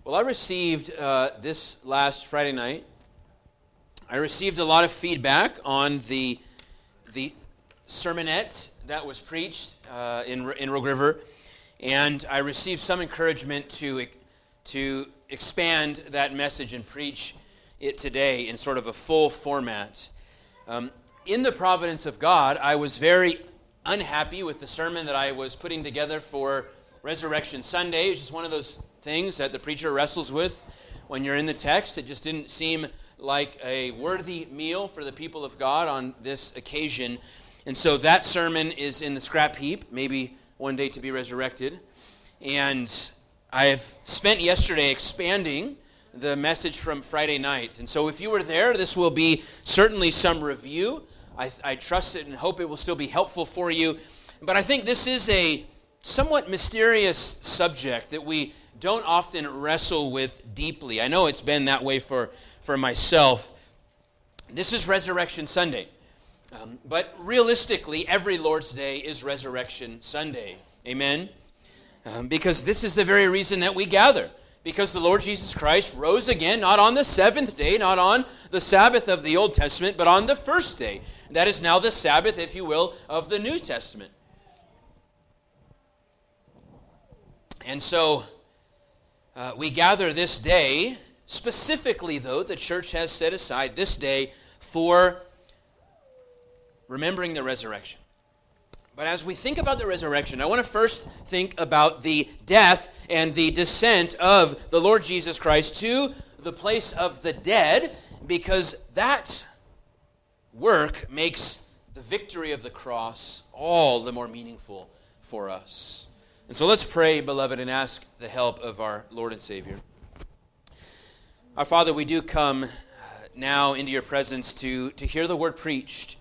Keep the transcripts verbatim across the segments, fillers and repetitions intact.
Well, I received uh, this last Friday night, I received a lot of feedback on the the sermonette that was preached uh, in in Rogue River, and I received some encouragement to to expand that message and preach it today in sort of a full format. Um, in the providence of God, I was very unhappy with the sermon that I was putting together for Resurrection Sunday. It's just one of those things that the preacher wrestles with when you're in the text. It just didn't seem like a worthy meal for the people of God on this occasion. And so that sermon is in the scrap heap, maybe one day to be resurrected. And I've spent yesterday expanding the message from Friday night. And so if you were there, this will be certainly some review. I, I trust it and hope it will still be helpful for you. But I think this is a somewhat mysterious subject that we don't often wrestle with deeply. I know it's been that way for, for myself. This is Resurrection Sunday. Um, but realistically, every Lord's Day is Resurrection Sunday. Amen? Um, because this is the very reason that we gather. Because the Lord Jesus Christ rose again, not on the seventh day, not on the Sabbath of the Old Testament, but on the first day. That is now the Sabbath, if you will, of the New Testament. And so uh, we gather this day, specifically though, the church has set aside this day for remembering the resurrection. But as we think about the resurrection, I want to first think about the death and the descent of the Lord Jesus Christ to the place of the dead, because that work makes the victory of the cross all the more meaningful for us. And so let's pray, beloved, and ask the help of our Lord and Savior. Our Father, we do come now into your presence to, to hear the word preached.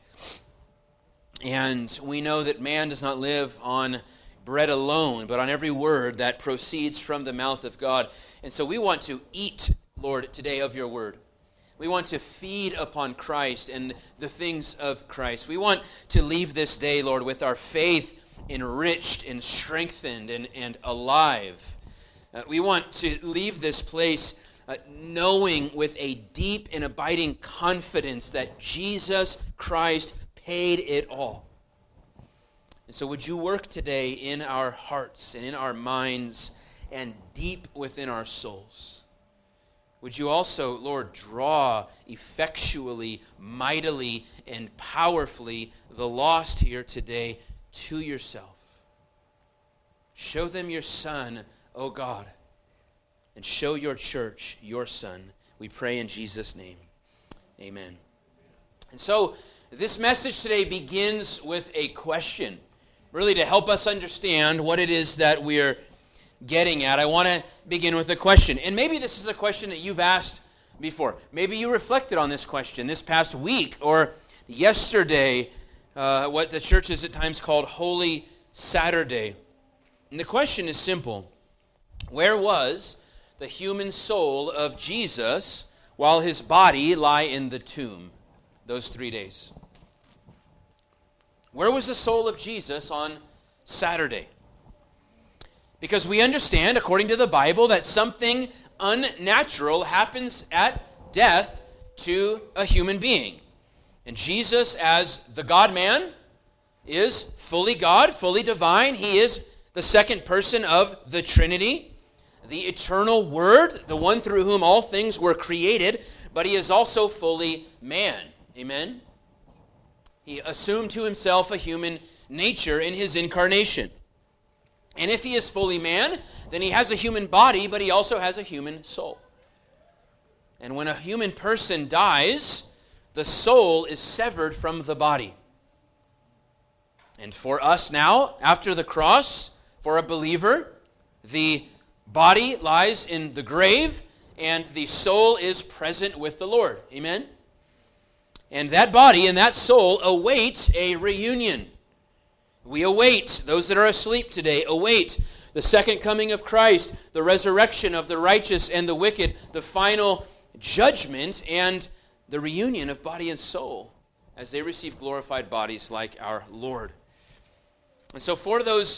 And we know that man does not live on bread alone, but on every word that proceeds from the mouth of God. And so we want to eat, Lord, today of your word. We want to feed upon Christ and the things of Christ. We want to leave this day, Lord, with our faith enriched and strengthened and, and alive. Uh, we want to leave this place uh, knowing with a deep and abiding confidence that Jesus Christ paid it all. And so would you work today in our hearts and in our minds and deep within our souls? Would you also, Lord, draw effectually, mightily, and powerfully the lost here today to yourself. Show them your Son, O God, and show your church your Son. We pray in Jesus' name. Amen. And so this message today begins with a question, really to help us understand what it is that we're getting at. I want to begin with a question. And maybe this is a question that you've asked before. Maybe you reflected on this question this past week or yesterday, uh, what the church has at times called Holy Saturday. And the question is simple. Where was the human soul of Jesus while his body lay in the tomb those three days? Where was the soul of Jesus on Saturday? Because we understand, according to the Bible, that something unnatural happens at death to a human being. And Jesus, as the God-man, is fully God, fully divine. He is the second person of the Trinity, the eternal Word, the one through whom all things were created, but he is also fully man. Amen? He assumed to himself a human nature in his incarnation. And if he is fully man, then he has a human body, but he also has a human soul. And when a human person dies, the soul is severed from the body. And for us now, after the cross, for a believer, the body lies in the grave and the soul is present with the Lord. Amen? And that body and that soul await a reunion. We await, those that are asleep today, await the second coming of Christ, the resurrection of the righteous and the wicked, the final judgment, and the reunion of body and soul as they receive glorified bodies like our Lord. And so for those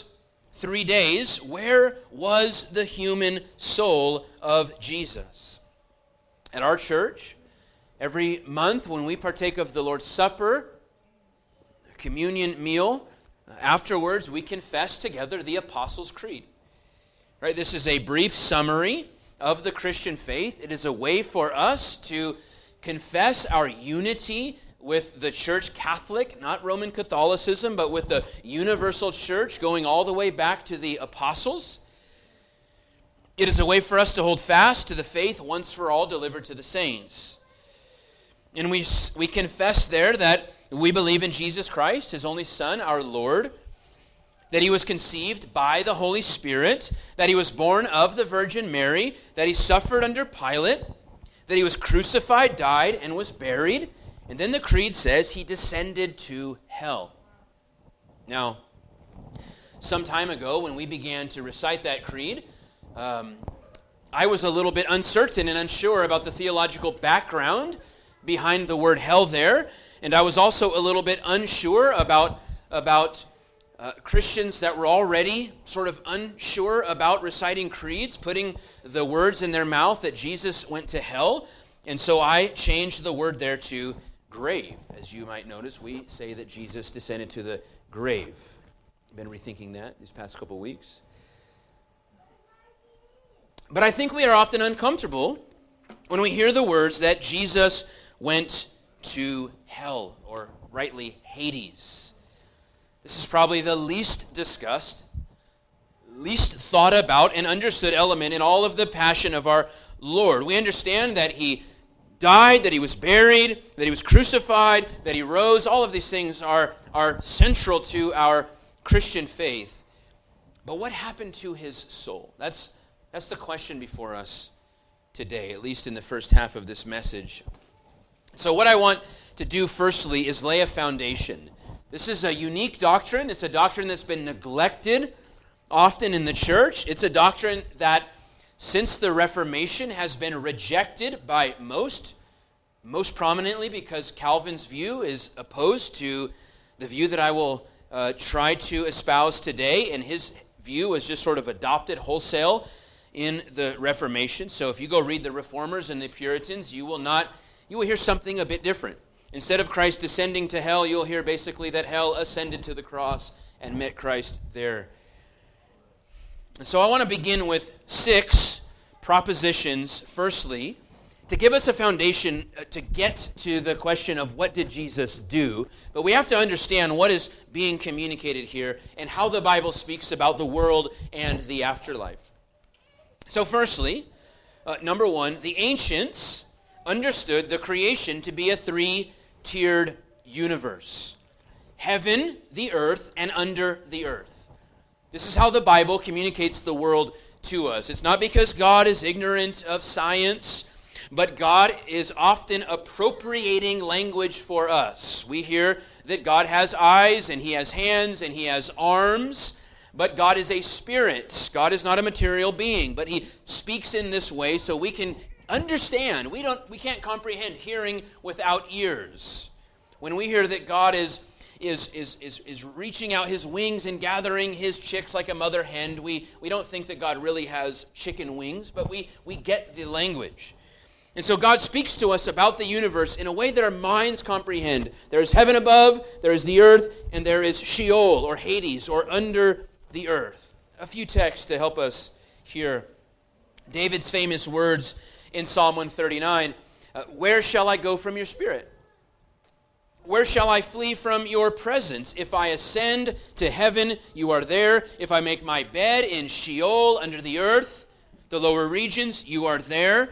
three days, where was the human soul of Jesus? At our church, every month when we partake of the Lord's Supper, a communion meal, afterwards we confess together the Apostles' Creed. Right? This is a brief summary of the Christian faith. It is a way for us to confess our unity with the Church Catholic, not Roman Catholicism, but with the universal church going all the way back to the apostles. It is a way for us to hold fast to the faith once for all delivered to the saints. And we, we confess there that we believe in Jesus Christ, his only Son, our Lord, that he was conceived by the Holy Spirit, that he was born of the Virgin Mary, that he suffered under Pilate, that he was crucified, died, and was buried. And then the creed says he descended to hell. Now, some time ago when we began to recite that creed, um, I was a little bit uncertain and unsure about the theological background behind the word hell there. And I was also a little bit unsure about, about uh, Christians that were already sort of unsure about reciting creeds, putting the words in their mouth that Jesus went to hell. And so I changed the word there to grave. As you might notice, we say that Jesus descended to the grave. I've been rethinking that these past couple weeks. But I think we are often uncomfortable when we hear the words that Jesus went to hell, or rightly Hades. This is probably the least discussed, least thought about and understood element in all of the passion of our Lord. We understand that he died, that he was buried, that he was crucified, that he rose. All of these things are, are central to our Christian faith. But what happened to his soul? That's, that's the question before us today, at least in the first half of this message. So what I want to do firstly is lay a foundation. This is a unique doctrine. It's a doctrine that's been neglected often in the church. It's a doctrine that since the Reformation has been rejected by most, most prominently because Calvin's view is opposed to the view that I will uh, try to espouse today, and his view was just sort of adopted wholesale in the Reformation. So if you go read the Reformers and the Puritans, you will not, you will hear something a bit different. Instead of Christ descending to hell, you'll hear basically that hell ascended to the cross and met Christ there. So I want to begin with six propositions, firstly, to give us a foundation to get to the question of what did Jesus do. But we have to understand what is being communicated here and how the Bible speaks about the world and the afterlife. So firstly, uh, number one, the ancients understood the creation to be a three-tiered universe. Heaven, the earth, and under the earth. This is how the Bible communicates the world to us. It's not because God is ignorant of science, but God is often appropriating language for us. We hear that God has eyes, and he has hands, and he has arms, but God is a spirit. God is not a material being, but he speaks in this way so we can understand. We don't, we can't comprehend hearing without ears. When we hear that God is Is, is, is, is reaching out his wings and gathering his chicks like a mother hen. We, we don't think that God really has chicken wings, but we, we get the language. And so God speaks to us about the universe in a way that our minds comprehend. There is heaven above, there is the earth, and there is Sheol, or Hades, or under the earth. A few texts to help us here. David's famous words in Psalm one thirty-nine, uh, where shall I go from your spirit? Where shall I flee from your presence? If I ascend to heaven, you are there. If I make my bed in Sheol, under the earth, the lower regions, you are there.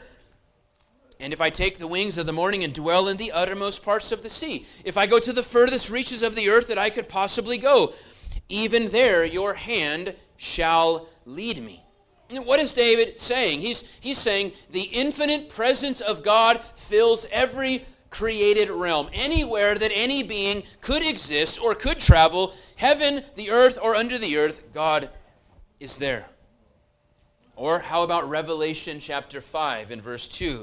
And if I take the wings of the morning and dwell in the uttermost parts of the sea, if I go to the furthest reaches of the earth that I could possibly go, even there your hand shall lead me. And what is David saying? He's, he's saying the infinite presence of God fills every created realm. Anywhere that any being could exist or could travel, heaven, the earth, or under the earth, God is there. Or how about Revelation chapter five and verse two?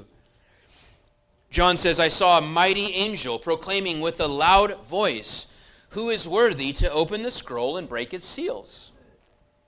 John says, I saw a mighty angel proclaiming with a loud voice, who is worthy to open the scroll and break its seals?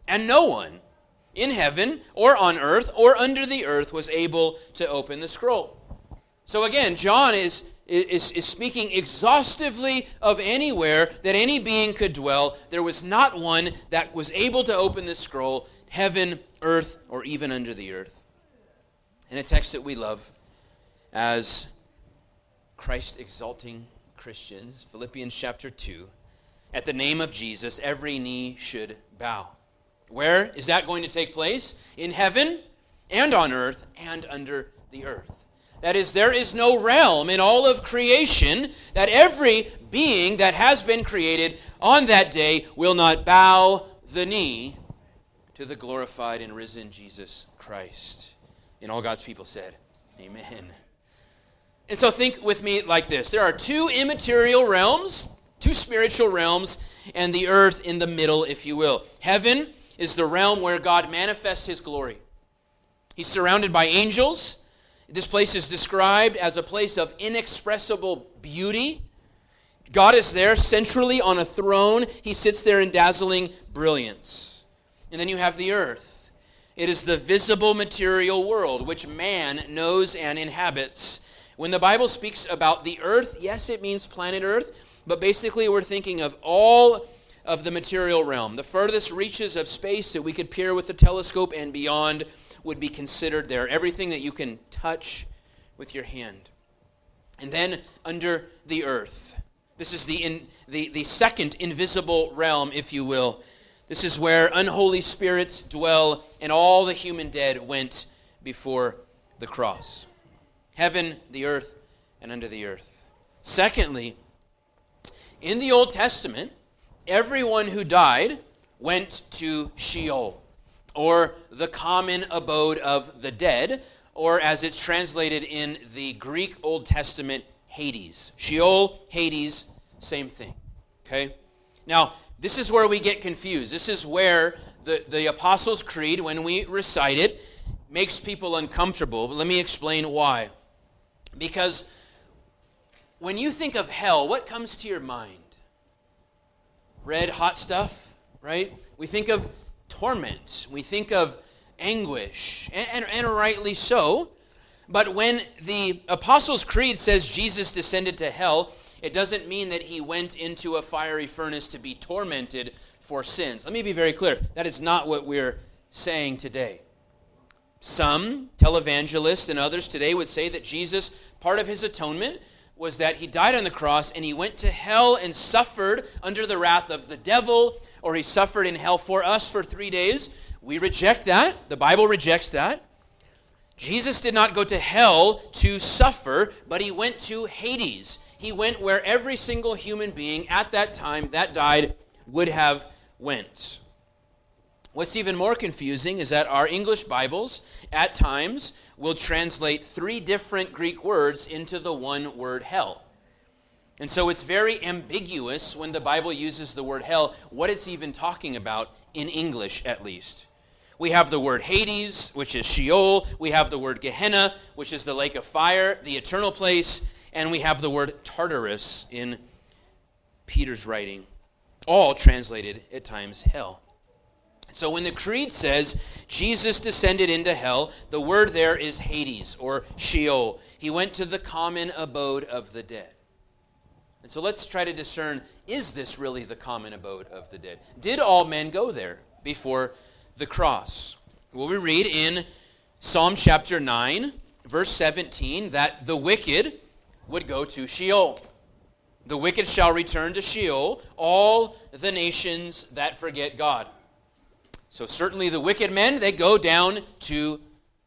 and no one in heaven or on earth or under the earth was able to open the scroll. So again, John is, is, is speaking exhaustively of anywhere that any being could dwell. There was not one that was able to open the scroll, heaven, earth, or even under the earth. In a text that we love as Christ-exalting Christians, Philippians chapter two, at the name of Jesus, every knee should bow. Where is that going to take place? In heaven and on earth and under the earth. That is, there is no realm in all of creation that every being that has been created on that day will not bow the knee to the glorified and risen Jesus Christ. And all God's people said, amen. And so think with me like this. There are two immaterial realms, two spiritual realms, and the earth in the middle, if you will. Heaven is the realm where God manifests his glory. He's surrounded by angels. This place is described as a place of inexpressible beauty. God is there centrally on a throne. He sits there in dazzling brilliance. And then you have the earth. It is the visible material world which man knows and inhabits. When the Bible speaks about the earth, yes, it means planet Earth, but basically we're thinking of all of the material realm. The furthest reaches of space that we could peer with the telescope and beyond would be considered there. Everything that you can touch with your hand. And then under the earth. This is the, in, the, the second invisible realm, if you will. This is where unholy spirits dwell and all the human dead went before the cross. Heaven, the earth, and under the earth. Secondly, in the Old Testament, everyone who died went to Sheol, or the common abode of the dead, or as it's translated in the Greek Old Testament, Hades. Sheol, Hades, same thing. Okay? Now, this is where we get confused. This is where the, the Apostles' Creed, when we recite it, makes people uncomfortable. But let me explain why. Because when you think of hell, what comes to your mind? Red hot stuff, right? We think of torment. We think of anguish, and, and, and rightly so. But when the Apostles' Creed says Jesus descended to hell, it doesn't mean that he went into a fiery furnace to be tormented for sins. Let me be very clear. That is not what we're saying today. Some televangelists and others today would say that Jesus, part of his atonement was that he died on the cross and he went to hell and suffered under the wrath of the devil, or he suffered in hell for us for three days. We reject that. The Bible rejects that. Jesus did not go to hell to suffer, but he went to Hades. He went where every single human being at that time that died would have went. What's even more confusing is that our English Bibles, at times, will translate three different Greek words into the one word hell. And so it's very ambiguous when the Bible uses the word hell, what it's even talking about, in English at least. We have the word Hades, which is Sheol. We have the word Gehenna, which is the lake of fire, the eternal place. And we have the word Tartarus in Peter's writing, all translated at times hell. So when the Creed says Jesus descended into hell, the word there is Hades or Sheol. He went to the common abode of the dead. And so let's try to discern, is this really the common abode of the dead? Did all men go there before the cross? Well, we read in Psalm chapter nine, verse seventeen, that the wicked would go to Sheol. The wicked shall return to Sheol, all the nations that forget God. So certainly the wicked men, they go down to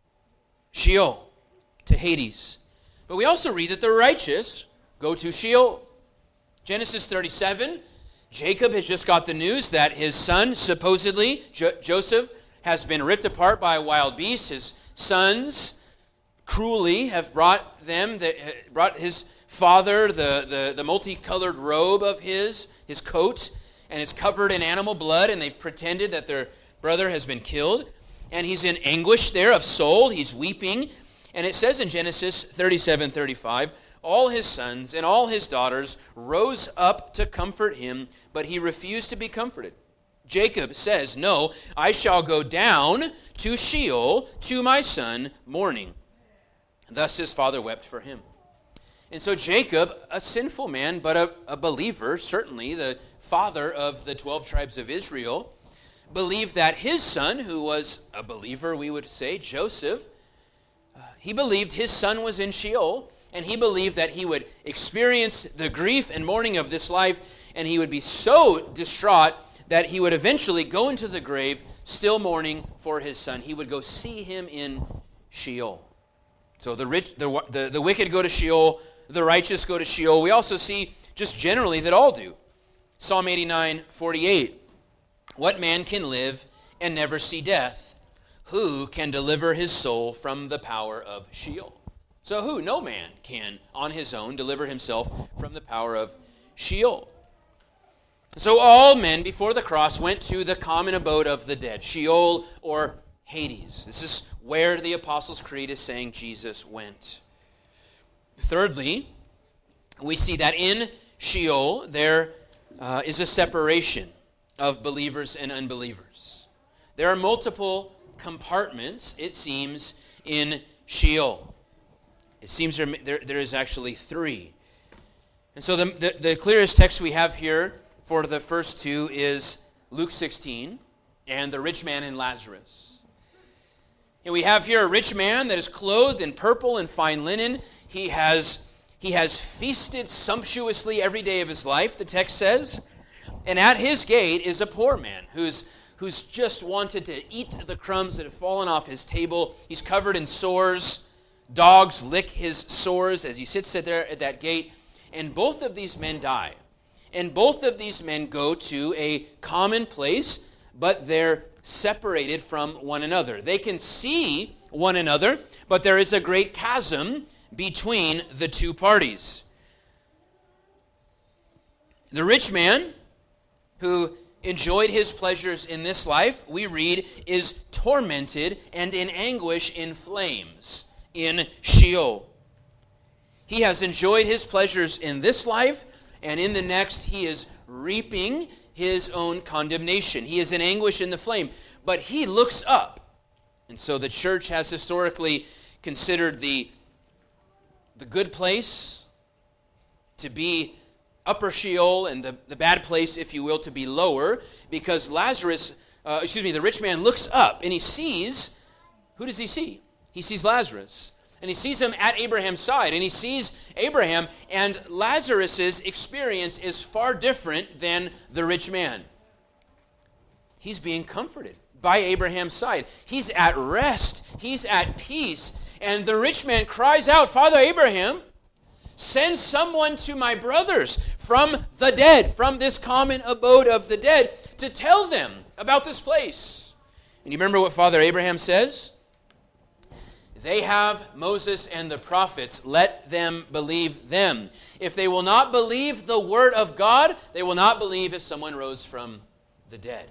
Sheol, to Hades. But we also read that the righteous go to Sheol. Genesis thirty-seven, Jacob has just got the news that his son, supposedly, Jo- Joseph, has been ripped apart by a wild beast. His sons cruelly have brought them, the, brought his father the, the, the multicolored robe of his, his coat, and it's covered in animal blood, and they've pretended that their brother has been killed, and he's in anguish there of soul. He's weeping, and it says in Genesis thirty-seven thirty-five, all his sons and all his daughters rose up to comfort him, but he refused to be comforted. Jacob says, no, I shall go down to Sheol to my son mourning. Thus his father wept for him. And so Jacob, a sinful man, but a, a believer, certainly the father of the twelve tribes of Israel, believed that his son, who was a believer, we would say, Joseph, uh, he believed his son was in Sheol, and he believed that he would experience the grief and mourning of this life, and he would be so distraught that he would eventually go into the grave still mourning for his son. He would go see him in Sheol. So the rich, the, the, the wicked go to Sheol, the righteous go to Sheol. We also see just generally that all do. Psalm eighty-nine forty-eight. What man can live and never see death? Who can deliver his soul from the power of Sheol? So who? No man can, on his own, deliver himself from the power of Sheol. So all men before the cross went to the common abode of the dead, Sheol or Hades. This is where the Apostles' Creed is saying Jesus went. Thirdly, we see that in Sheol there uh, is a separation of believers and unbelievers. There are multiple compartments, it seems, in Sheol. It seems there, there, there is actually three. And so the, the, the clearest text we have here for the first two is Luke sixteen and the rich man and Lazarus. And we have here a rich man that is clothed in purple and fine linen. He has, he has feasted sumptuously every day of his life, the text says. And at his gate is a poor man who's, who's just wanted to eat the crumbs that have fallen off his table. He's covered in sores. Dogs lick his sores as he sits there at that gate. And both of these men die. And both of these men go to a common place, but they're separated from one another. They can see one another, but there is a great chasm between the two parties. The rich man, who enjoyed his pleasures in this life, we read, is tormented and in anguish in flames in Sheol. He has enjoyed his pleasures in this life, and in the next he is reaping his own condemnation. He is in anguish in the flame, but he looks up. And so the church has historically considered the, the good place to be upper Sheol and the, the bad place, if you will, to be lower, because Lazarus, uh, excuse me, the rich man looks up and he sees, who does he see? He sees Lazarus. And he sees him at Abraham's side, and he sees Abraham, and Lazarus' experience is far different than the rich man. He's being comforted by Abraham's side. He's at rest. He's at peace. And the rich man cries out, Father Abraham, send someone to my brothers from the dead, from this common abode of the dead, to tell them about this place. And you remember what Father Abraham says? They have Moses and the prophets. Let them believe them. If they will not believe the word of God, they will not believe if someone rose from the dead.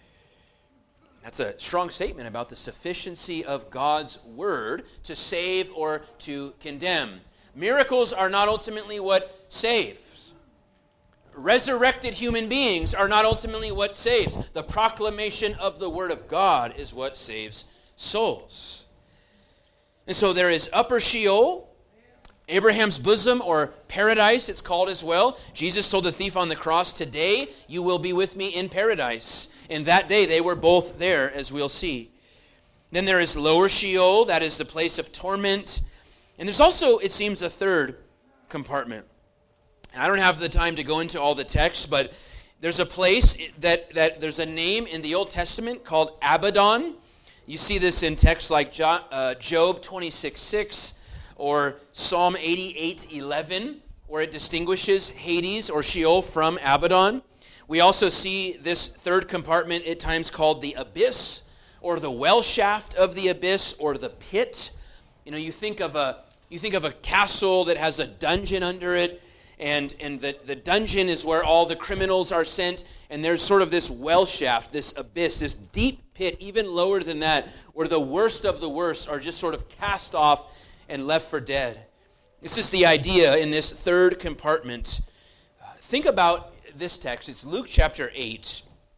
That's a strong statement about the sufficiency of God's word to save or to condemn. Miracles are not ultimately what saves. Resurrected human beings are not ultimately what saves. The proclamation of the word of God is what saves souls. And so there is upper Sheol, Abraham's bosom, or paradise, it's called as well. Jesus told the thief on the cross, today you will be with me in paradise. And that day they were both there, as we'll see. Then there is lower Sheol, that is the place of torment. And there's also, it seems, a third compartment. I don't have the time to go into all the text, but there's a place that, that there's a name in the Old Testament called Abaddon. You see this in texts like Job twenty-six six or Psalm eighty-eight eleven, where it distinguishes Hades or Sheol from Abaddon. We also see this third compartment at times called the abyss, or the well shaft of the abyss, or the pit. You know, you think of a you think of a castle that has a dungeon under it, and, and the, the dungeon is where all the criminals are sent, and there's sort of this well shaft, this abyss, this deep pit, even lower than that, where the worst of the worst are just sort of cast off and left for dead. This is the idea in this third compartment. Uh, think about this text. It's Luke chapter eight.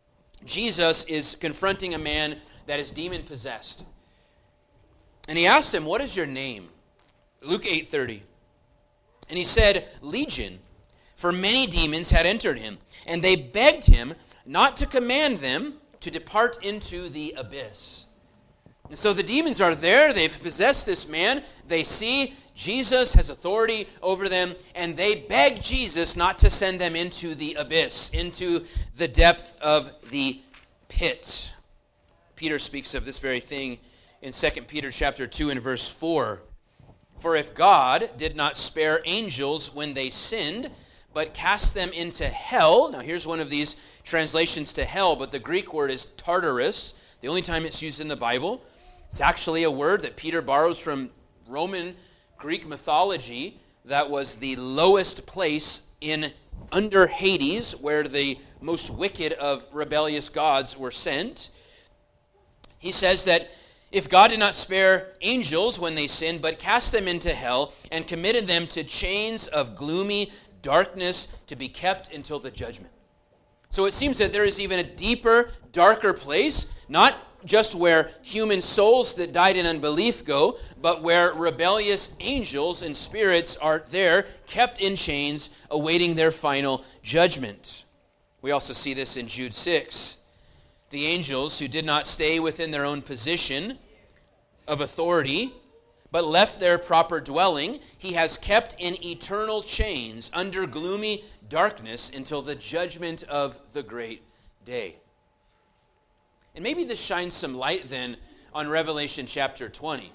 Jesus is confronting a man that is demon-possessed. And he asks him, "What is your name?" Luke eight thirty. And he said, "Legion," for many demons had entered him. And they begged him not to command them to depart into the abyss. And so the demons are there. They've possessed this man. They see Jesus has authority over them, and they beg Jesus not to send them into the abyss, into the depth of the pit. Peter speaks of this very thing in Second Peter chapter two and verse four. "For if God did not spare angels when they sinned, but cast them into hell." Now here's one of these translations to hell, but the Greek word is Tartarus. The only time it's used in the Bible. It's actually a word that Peter borrows from Roman Greek mythology that was the lowest place in under Hades, where the most wicked of rebellious gods were sent. He says that if God did not spare angels when they sinned, but cast them into hell and committed them to chains of gloomy darkness to be kept until the judgment. So it seems that there is even a deeper, darker place, not just where human souls that died in unbelief go, but where rebellious angels and spirits are there, kept in chains, awaiting their final judgment. We also see this in Jude six. The angels who did not stay within their own position of authority, but left their proper dwelling, he has kept in eternal chains under gloomy darkness until the judgment of the great day. And maybe this shines some light then on Revelation chapter twenty.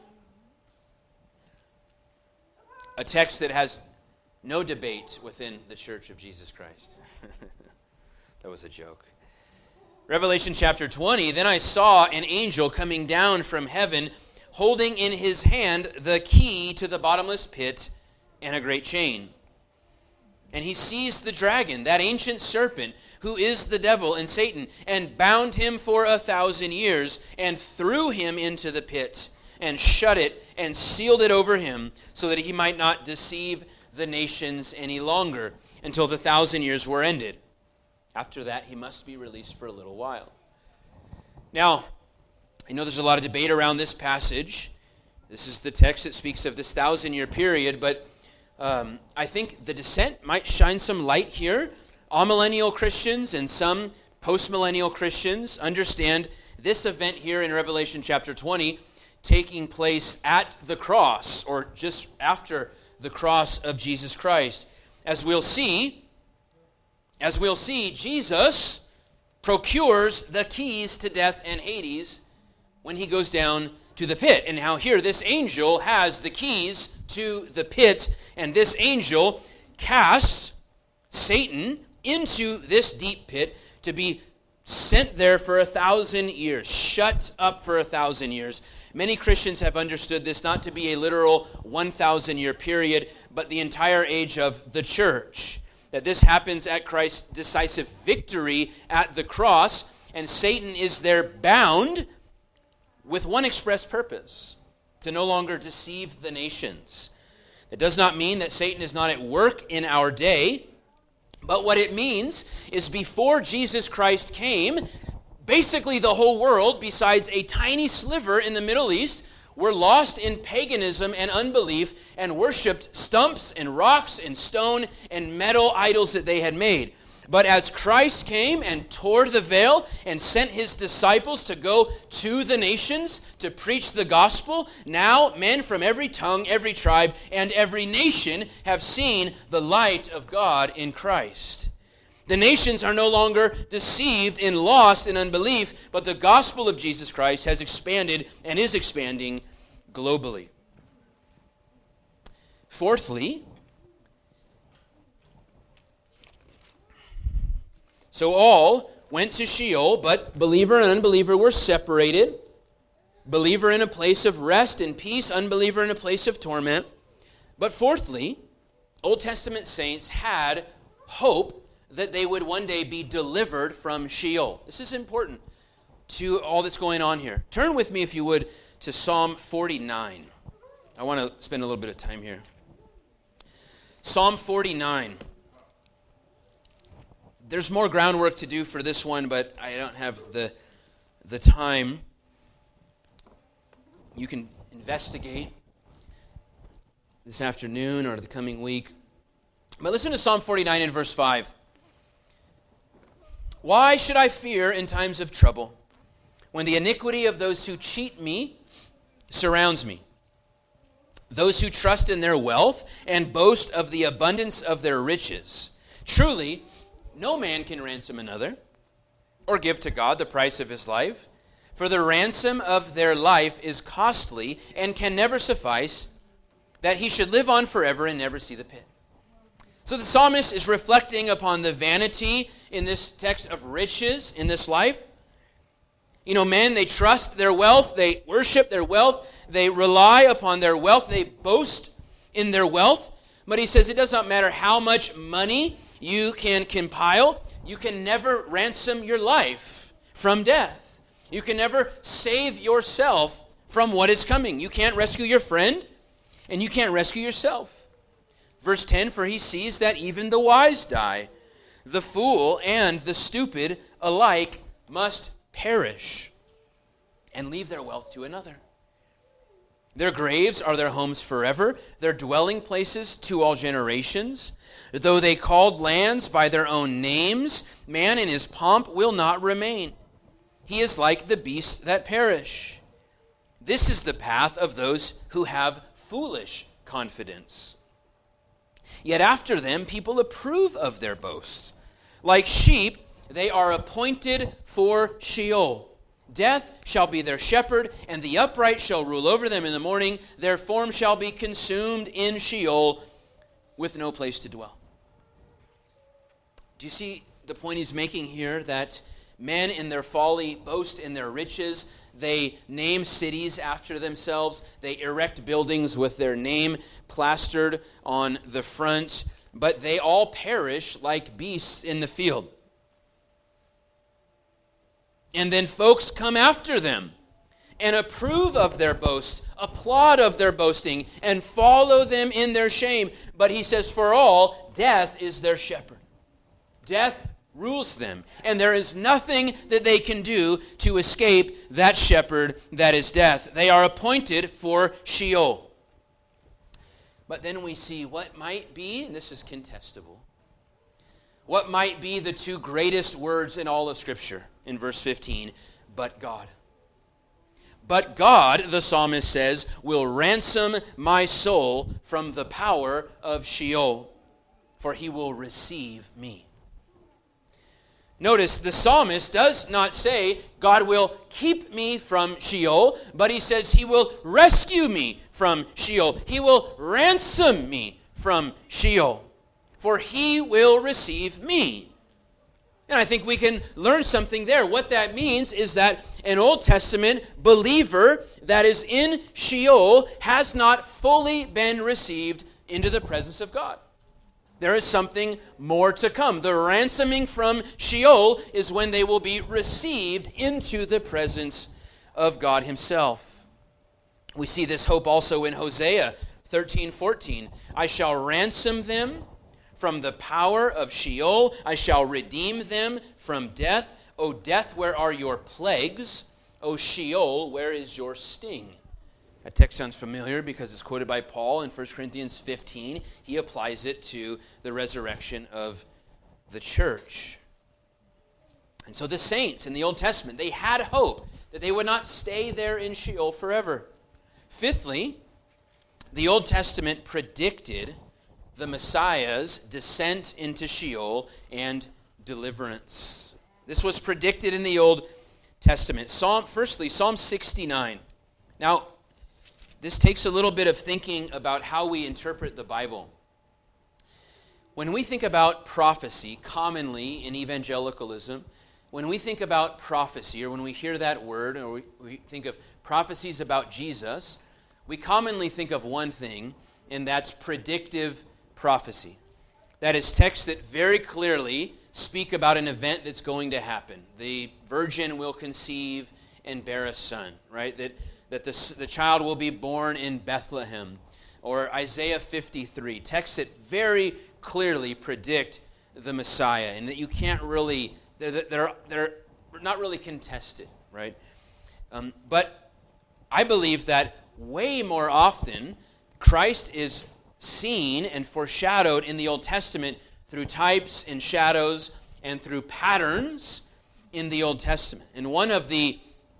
A text that has no debate within the Church of Jesus Christ. That was a joke. Revelation chapter twenty, "Then I saw an angel coming down from heaven, holding in his hand the key to the bottomless pit and a great chain. And he seized the dragon, that ancient serpent, who is the devil and Satan, and bound him for a thousand years, and threw him into the pit, and shut it, and sealed it over him, so that he might not deceive the nations any longer, until the thousand years were ended. After that, he must be released for a little while." Now, I know there's a lot of debate around this passage. This is the text that speaks of this thousand-year period, but Um, I think the dissent might shine some light here. Amillennial Christians and some postmillennial Christians understand this event here in Revelation chapter twenty taking place at the cross, or just after the cross of Jesus Christ. As we'll see, as we'll see, Jesus procures the keys to death and Hades when he goes down to the pit. And how here this angel has the keys to the pit, and this angel casts Satan into this deep pit to be sent there for a thousand years, shut up for a thousand years. Many Christians have understood this not to be a literal one thousand year period, but the entire age of the church. That this happens at Christ's decisive victory at the cross, and Satan is there bound with one express purpose: to no longer deceive the nations. It does not mean that Satan is not at work in our day, but what it means is before Jesus Christ came, basically the whole world, besides a tiny sliver in the Middle East, were lost in paganism and unbelief and worshipped stumps and rocks and stone and metal idols that they had made. But as Christ came and tore the veil and sent his disciples to go to the nations to preach the gospel, now men from every tongue, every tribe, and every nation have seen the light of God in Christ. The nations are no longer deceived and lost in unbelief, but the gospel of Jesus Christ has expanded and is expanding globally. Fourthly, so all went to Sheol, but believer and unbeliever were separated. Believer in a place of rest and peace, unbeliever in a place of torment. But fourthly, Old Testament saints had hope that they would one day be delivered from Sheol. This is important to all that's going on here. Turn with me, if you would, to Psalm forty-nine. I want to spend a little bit of time here. Psalm forty-nine. there's more groundwork to do for this one, but I don't have the the time. You can investigate this afternoon or the coming week. But listen to Psalm forty-nine and verse five. Why should I fear in times of trouble, when the iniquity of those who cheat me surrounds me? Those who trust in their wealth and boast of the abundance of their riches. Truly, no man can ransom another or give to God the price of his life. For the ransom of their life is costly and can never suffice, that he should live on forever and never see the pit. So the psalmist is reflecting upon the vanity in this text of riches in this life. You know, men, they trust their wealth, they worship their wealth, they rely upon their wealth, they boast in their wealth. But he says it does not matter how much money you can compile, you can never ransom your life from death. You can never save yourself from what is coming. You can't rescue your friend, and you can't rescue yourself. Verse ten, for he sees that even the wise die. The fool and the stupid alike must perish and leave their wealth to another. Their graves are their homes forever, their dwelling places to all generations. Though they called lands by their own names, man in his pomp will not remain. He is like the beasts that perish. This is the path of those who have foolish confidence. Yet after them, people approve of their boasts. Like sheep, they are appointed for Sheol. Death shall be their shepherd, and the upright shall rule over them in the morning. Their form shall be consumed in Sheol, with no place to dwell. Do you see the point he's making here? That men in their folly boast in their riches. They name cities after themselves. They erect buildings with their name plastered on the front. But they all perish like beasts in the field. And then folks come after them and approve of their boasts, applaud of their boasting, and follow them in their shame. But he says, for all, death is their shepherd. Death rules them, and there is nothing that they can do to escape that shepherd that is death. They are appointed for Sheol. But then we see what might be, and this is contestable, what might be the two greatest words in all of Scripture in verse fifteen, but God. But God, the psalmist says, will ransom my soul from the power of Sheol, for he will receive me. Notice the psalmist does not say God will keep me from Sheol, but he says he will rescue me from Sheol. He will ransom me from Sheol, for he will receive me. And I think we can learn something there. What that means is that an Old Testament believer that is in Sheol has not fully been received into the presence of God. There is something more to come. The ransoming from Sheol is when they will be received into the presence of God himself. We see this hope also in Hosea thirteen fourteen. I shall ransom them from the power of Sheol. I shall redeem them from death. O death, where are your plagues? O Sheol, where is your sting? That text sounds familiar because it's quoted by Paul in First Corinthians fifteen. He applies it to the resurrection of the church. And so the saints in the Old Testament, they had hope that they would not stay there in Sheol forever. Fifthly, the Old Testament predicted the Messiah's descent into Sheol and deliverance. This was predicted in the Old Testament. Psalm, firstly, Psalm sixty-nine. Now, this takes a little bit of thinking about how we interpret the Bible. When we think about prophecy, commonly in evangelicalism, when we think about prophecy, or when we hear that word, or we, we think of prophecies about Jesus, we commonly think of one thing, and that's predictive prophecy. That is texts that very clearly speak about an event that's going to happen. The virgin will conceive and bear a son, right? That that the, the child will be born in Bethlehem. Or Isaiah fifty-three, texts that very clearly predict the Messiah, and that you can't really, they're, they're, they're not really contested, right? Um, but I believe that way more often, Christ is seen and foreshadowed in the Old Testament through types and shadows and through patterns in the Old Testament. And one of the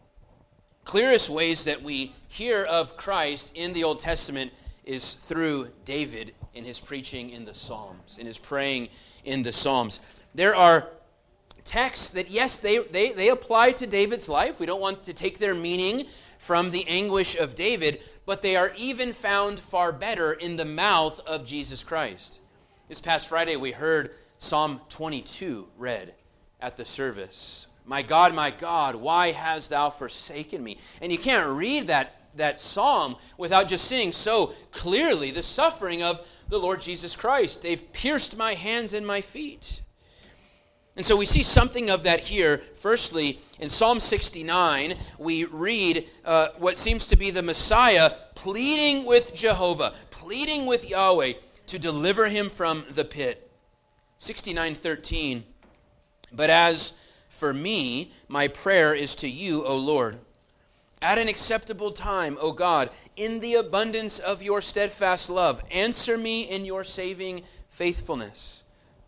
clearest ways that we hear of Christ in the Old Testament is through David in his preaching in the Psalms, in his praying in the Psalms. There are texts that, yes, they, they, they apply to David's life. We don't want to take their meaning from the anguish of David, but they are even found far better in the mouth of Jesus Christ. This past Friday, we heard Psalm twenty-two read at the service. My God, my God, why hast thou forsaken me? And you can't read that, that psalm without just seeing so clearly the suffering of the Lord Jesus Christ. They've pierced my hands and my feet. And so we see something of that here. Firstly, in Psalm sixty-nine, we read uh, what seems to be the Messiah pleading with Jehovah, pleading with Yahweh to deliver him from the pit. sixty-nine thirteen, but as for me, my prayer is to you, O Lord. At an acceptable time, O God, in the abundance of your steadfast love, answer me in your saving faithfulness.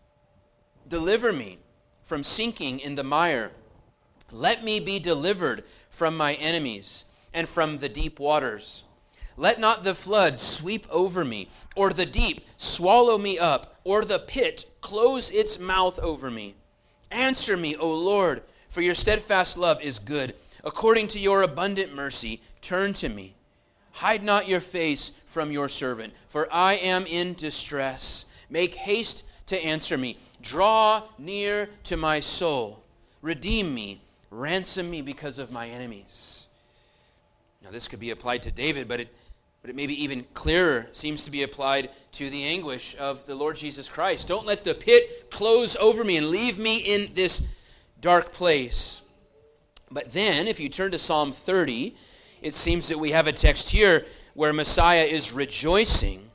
Deliver me from sinking in the mire. Let me be delivered from my enemies and from the deep waters. Let not the flood sweep over me, or the deep swallow me up, or the pit close its mouth over me. Answer me, O Lord, for your steadfast love is good. According to your abundant mercy, turn to me. Hide not your face from your servant, for I am in distress. Make haste to answer me. Draw near to my soul. Redeem me. Ransom me because of my enemies. Now this could be applied to David, but it but it may be even clearer, seems to be applied to the anguish of the Lord Jesus Christ. Don't let the pit close over me and leave me in this dark place. But then, if you turn to Psalm thirty, it seems that we have a text here where Messiah is rejoicing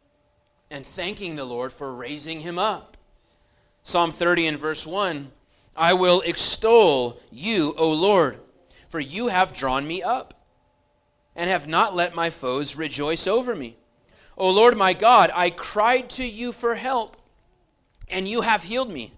and thanking the Lord for raising him up. Psalm thirty and verse one, I will extol you, O Lord, for you have drawn me up and have not let my foes rejoice over me. O Lord my God, I cried to you for help, and you have healed me.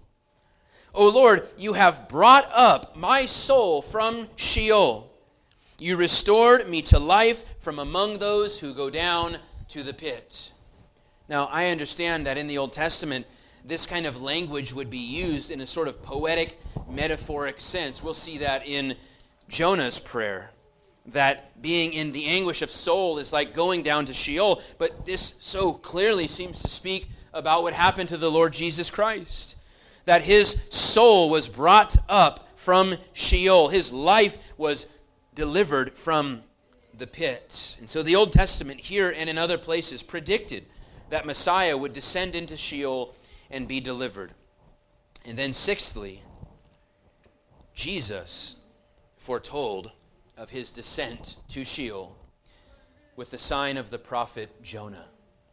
O Lord, you have brought up my soul from Sheol. You restored me to life from among those who go down to the pit. Now, I understand that in the Old Testament, this kind of language would be used in a sort of poetic, metaphoric sense. We'll see that in Jonah's prayer, that being in the anguish of soul is like going down to Sheol. But this so clearly seems to speak about what happened to the Lord Jesus Christ, that his soul was brought up from Sheol. His life was delivered from the pit. And so the Old Testament here and in other places predicted that Messiah would descend into Sheol and be delivered. And then sixthly, Jesus foretold of his descent to Sheol with the sign of the prophet Jonah.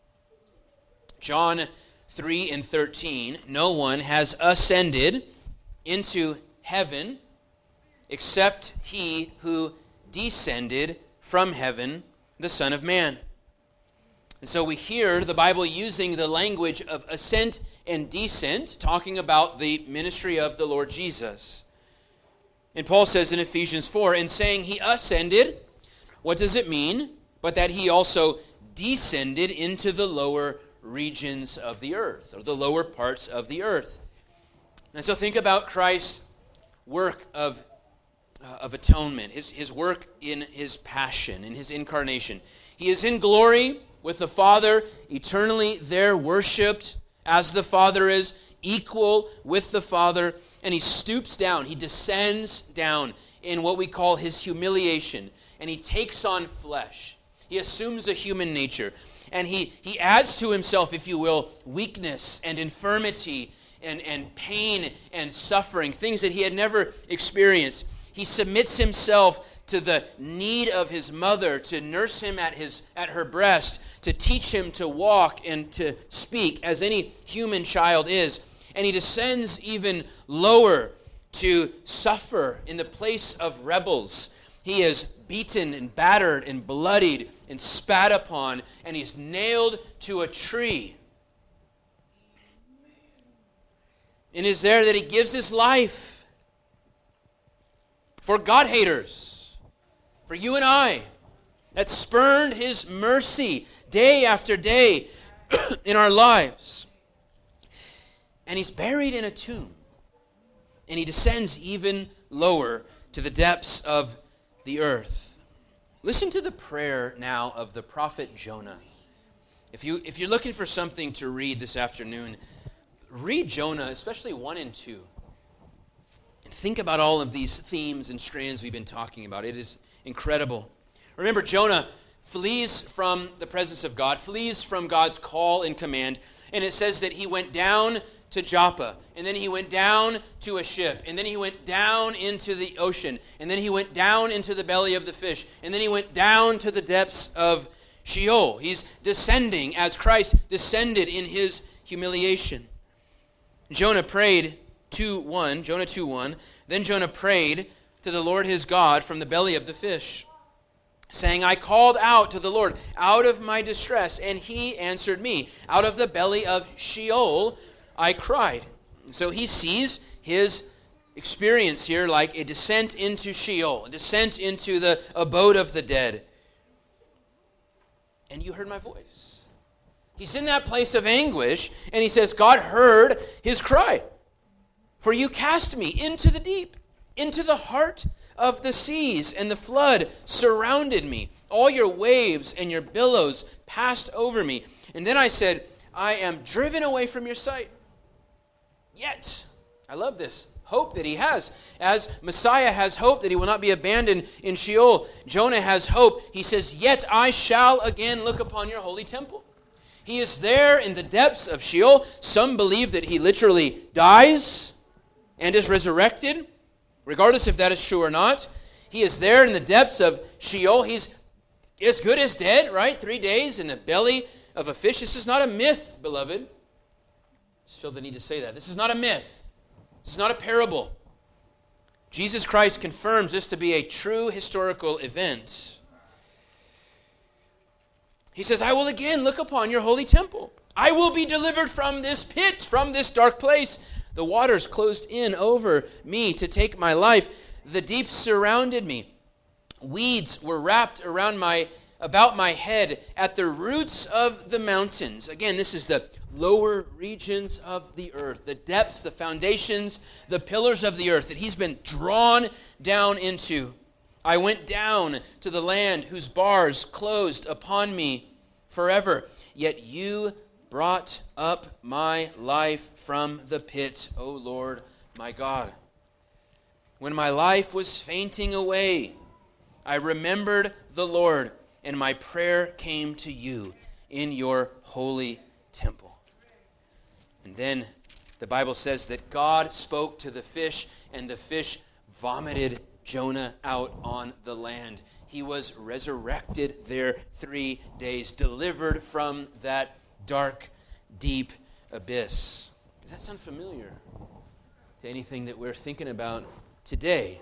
John three and thirteen, no one has ascended into heaven except he who descended from heaven, the Son of Man. And so we hear the Bible using the language of ascent and descent, talking about the ministry of the Lord Jesus. And Paul says in Ephesians four, in saying he ascended, what does it mean? But that he also descended into the lower regions of the earth, or the lower parts of the earth. And so think about Christ's work of, uh, of atonement, his, his work in his passion, in his incarnation. He is in glory with the Father, eternally there worshipped as the Father is, equal with the Father, and he stoops down, he descends down in what we call his humiliation, and he takes on flesh. He assumes a human nature, and he, he adds to himself, if you will, weakness and infirmity and, and pain and suffering, things that he had never experienced. He submits himself to the need of his mother, to nurse him at his at her breast, to teach him to walk and to speak as any human child is. and he descends even lower to suffer in the place of rebels. He is beaten and battered and bloodied and spat upon, and he's nailed to a tree. And it is there that he gives his life for God-haters, for you and I, that spurned his mercy day after day in our lives. And he's buried in a tomb. And he descends even lower to the depths of the earth. Listen to the prayer now of the prophet Jonah. If you, if you're looking for something to read this afternoon, read Jonah, especially one and two. And think about all of these themes and strands we've been talking about. It is incredible. Remember, Jonah flees from the presence of God, flees from God's call and command, and it says that he went down to Joppa, and then he went down to a ship, and then he went down into the ocean, and then he went down into the belly of the fish, and then he went down to the depths of Sheol. He's descending as Christ descended in his humiliation. Jonah prayed two one, Jonah two one, then Jonah prayed to the Lord his God from the belly of the fish, saying, I called out to the Lord out of my distress, and he answered me. Out of the belly of Sheol I cried. So he sees his experience here like a descent into Sheol, a descent into the abode of the dead. And you heard my voice. He's in that place of anguish, and he says, God heard his cry. For you cast me into the deep, into the heart of the seas, and the flood surrounded me. All your waves and your billows passed over me. And then I said, I am driven away from your sight. Yet, I love this hope that he has. As Messiah has hope that he will not be abandoned in Sheol, Jonah has hope. He says, yet I shall again look upon your holy temple. He is there in the depths of Sheol. Some believe that he literally dies and is resurrected. Regardless if that is true or not, he is there in the depths of Sheol. He's as good as dead, right? Three days in the belly of a fish. This is not a myth, beloved. I just feel the need to say that. This is not a myth. This is not a parable. Jesus Christ confirms this to be a true historical event. He says, I will again look upon your holy temple. I will be delivered from this pit, from this dark place. The waters closed in over me to take my life. The deep surrounded me. Weeds were wrapped around my about my head at the roots of the mountains. Again, this is the lower regions of the earth, the depths, the foundations, the pillars of the earth that he's been drawn down into. I went down to the land whose bars closed upon me forever. Yet you brought up my life from the pit, O Lord my God. When my life was fainting away, I remembered the Lord, and my prayer came to you in your holy temple. And then the Bible says that God spoke to the fish, and the fish vomited Jonah out on the land. He was resurrected there three days, delivered from that dark, deep abyss. Does that sound familiar to anything that we're thinking about today?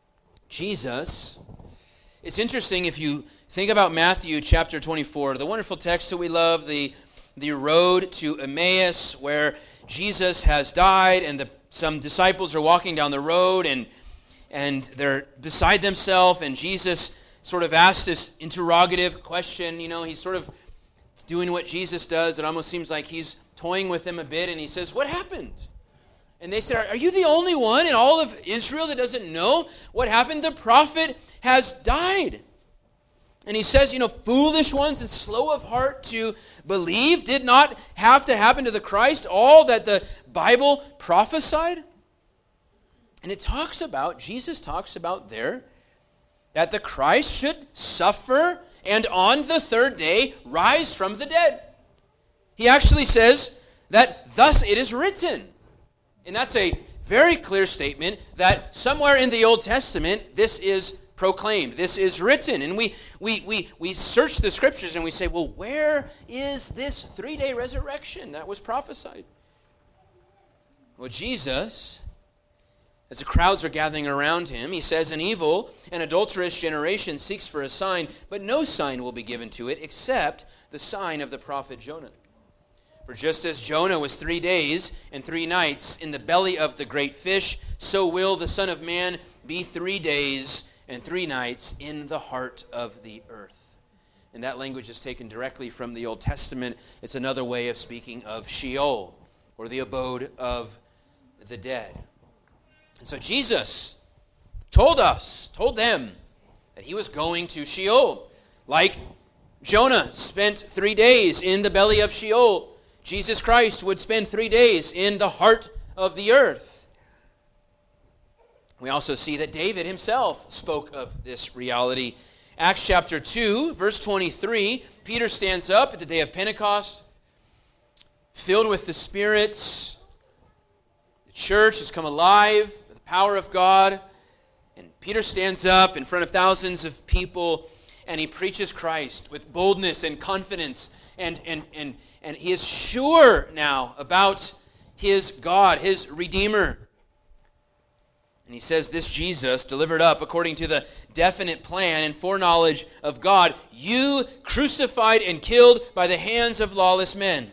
Jesus, it's interesting if you think about Matthew chapter twenty-four, the wonderful text that we love, the, the road to Emmaus, where Jesus has died and the, some disciples are walking down the road and, and they're beside themselves, and Jesus sort of asks this interrogative question. You know, he's sort of doing what Jesus does. It almost seems like he's toying with them a bit, and he says, what happened? And they said, are you the only one in all of Israel that doesn't know what happened? The prophet has died. And he says, you know, foolish ones and slow of heart to believe, did not have to happen to the Christ all that the Bible prophesied? And it talks about, Jesus talks about there, that the Christ should suffer and on the third day rise from the dead. He actually says that thus it is written. And that's a very clear statement that somewhere in the Old Testament this is proclaimed, this is written. And we we we we search the scriptures and we say, well, where is this three-day resurrection that was prophesied? Well, Jesus, as the crowds are gathering around him, he says, an evil and adulterous generation seeks for a sign, but no sign will be given to it except the sign of the prophet Jonah. For just as Jonah was three days and three nights in the belly of the great fish, so will the Son of Man be three days and three nights in the heart of the earth. And that language is taken directly from the Old Testament. It's another way of speaking of Sheol, or the abode of the dead. And so Jesus told us, told them, that he was going to Sheol. Like Jonah spent three days in the belly of Sheol, Jesus Christ would spend three days in the heart of the earth. We also see that David himself spoke of this reality. Acts chapter two, verse twenty-three, Peter stands up at the day of Pentecost, filled with the Spirit. The church has come alive with the power of God. And Peter stands up in front of thousands of people, and he preaches Christ with boldness and confidence. And, and, and, and he is sure now about his God, his Redeemer. And he says, this Jesus, delivered up according to the definite plan and foreknowledge of God, you crucified and killed by the hands of lawless men.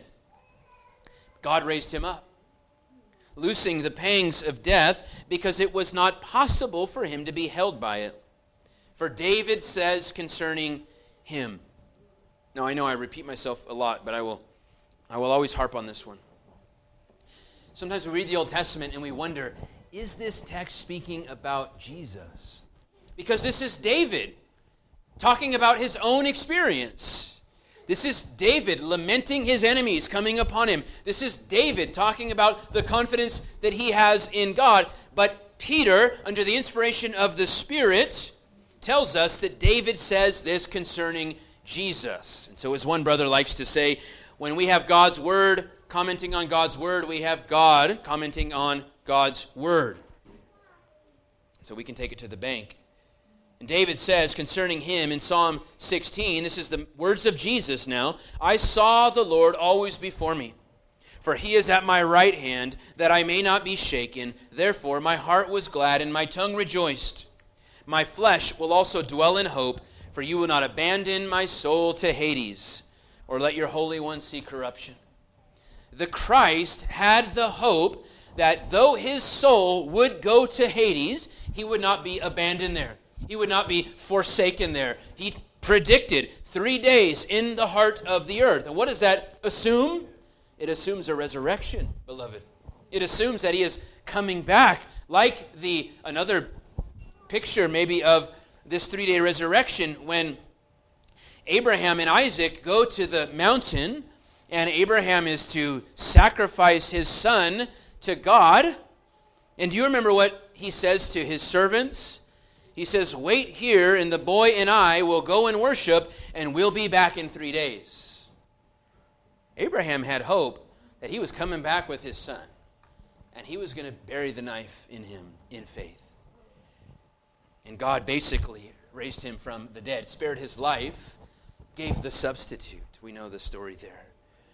God raised him up, loosing the pangs of death, because it was not possible for him to be held by it. For David says concerning him. Now, I know I repeat myself a lot, but I will, I will always harp on this one. Sometimes we read the Old Testament and we wonder, is this text speaking about Jesus? Because this is David talking about his own experience. This is David lamenting his enemies coming upon him. This is David talking about the confidence that he has in God. But Peter, under the inspiration of the Spirit, tells us that David says this concerning Jesus. And so as one brother likes to say, when we have God's Word commenting on God's Word, we have God commenting on God's Word. So we can take it to the bank. And David says concerning him in Psalm sixteen, this is the words of Jesus now, I saw the Lord always before me, for he is at my right hand, that I may not be shaken. Therefore my heart was glad and my tongue rejoiced. My flesh will also dwell in hope, for you will not abandon my soul to Hades, or let your Holy One see corruption. The Christ had the hope that though his soul would go to Hades, he would not be abandoned there. He would not be forsaken there. He predicted three days in the heart of the earth. And what does that assume? It assumes a resurrection, beloved. It assumes that he is coming back, like the another picture maybe of this three-day resurrection when Abraham and Isaac go to the mountain, and Abraham is to sacrifice his son to God. And do you remember what he says to his servants? He says, wait here, and the boy and I will go and worship, and we'll be back in three days. Abraham had hope that he was coming back with his son, and he was going to bury the knife in him in faith. And God basically raised him from the dead, spared his life, gave the substitute. We know the story there.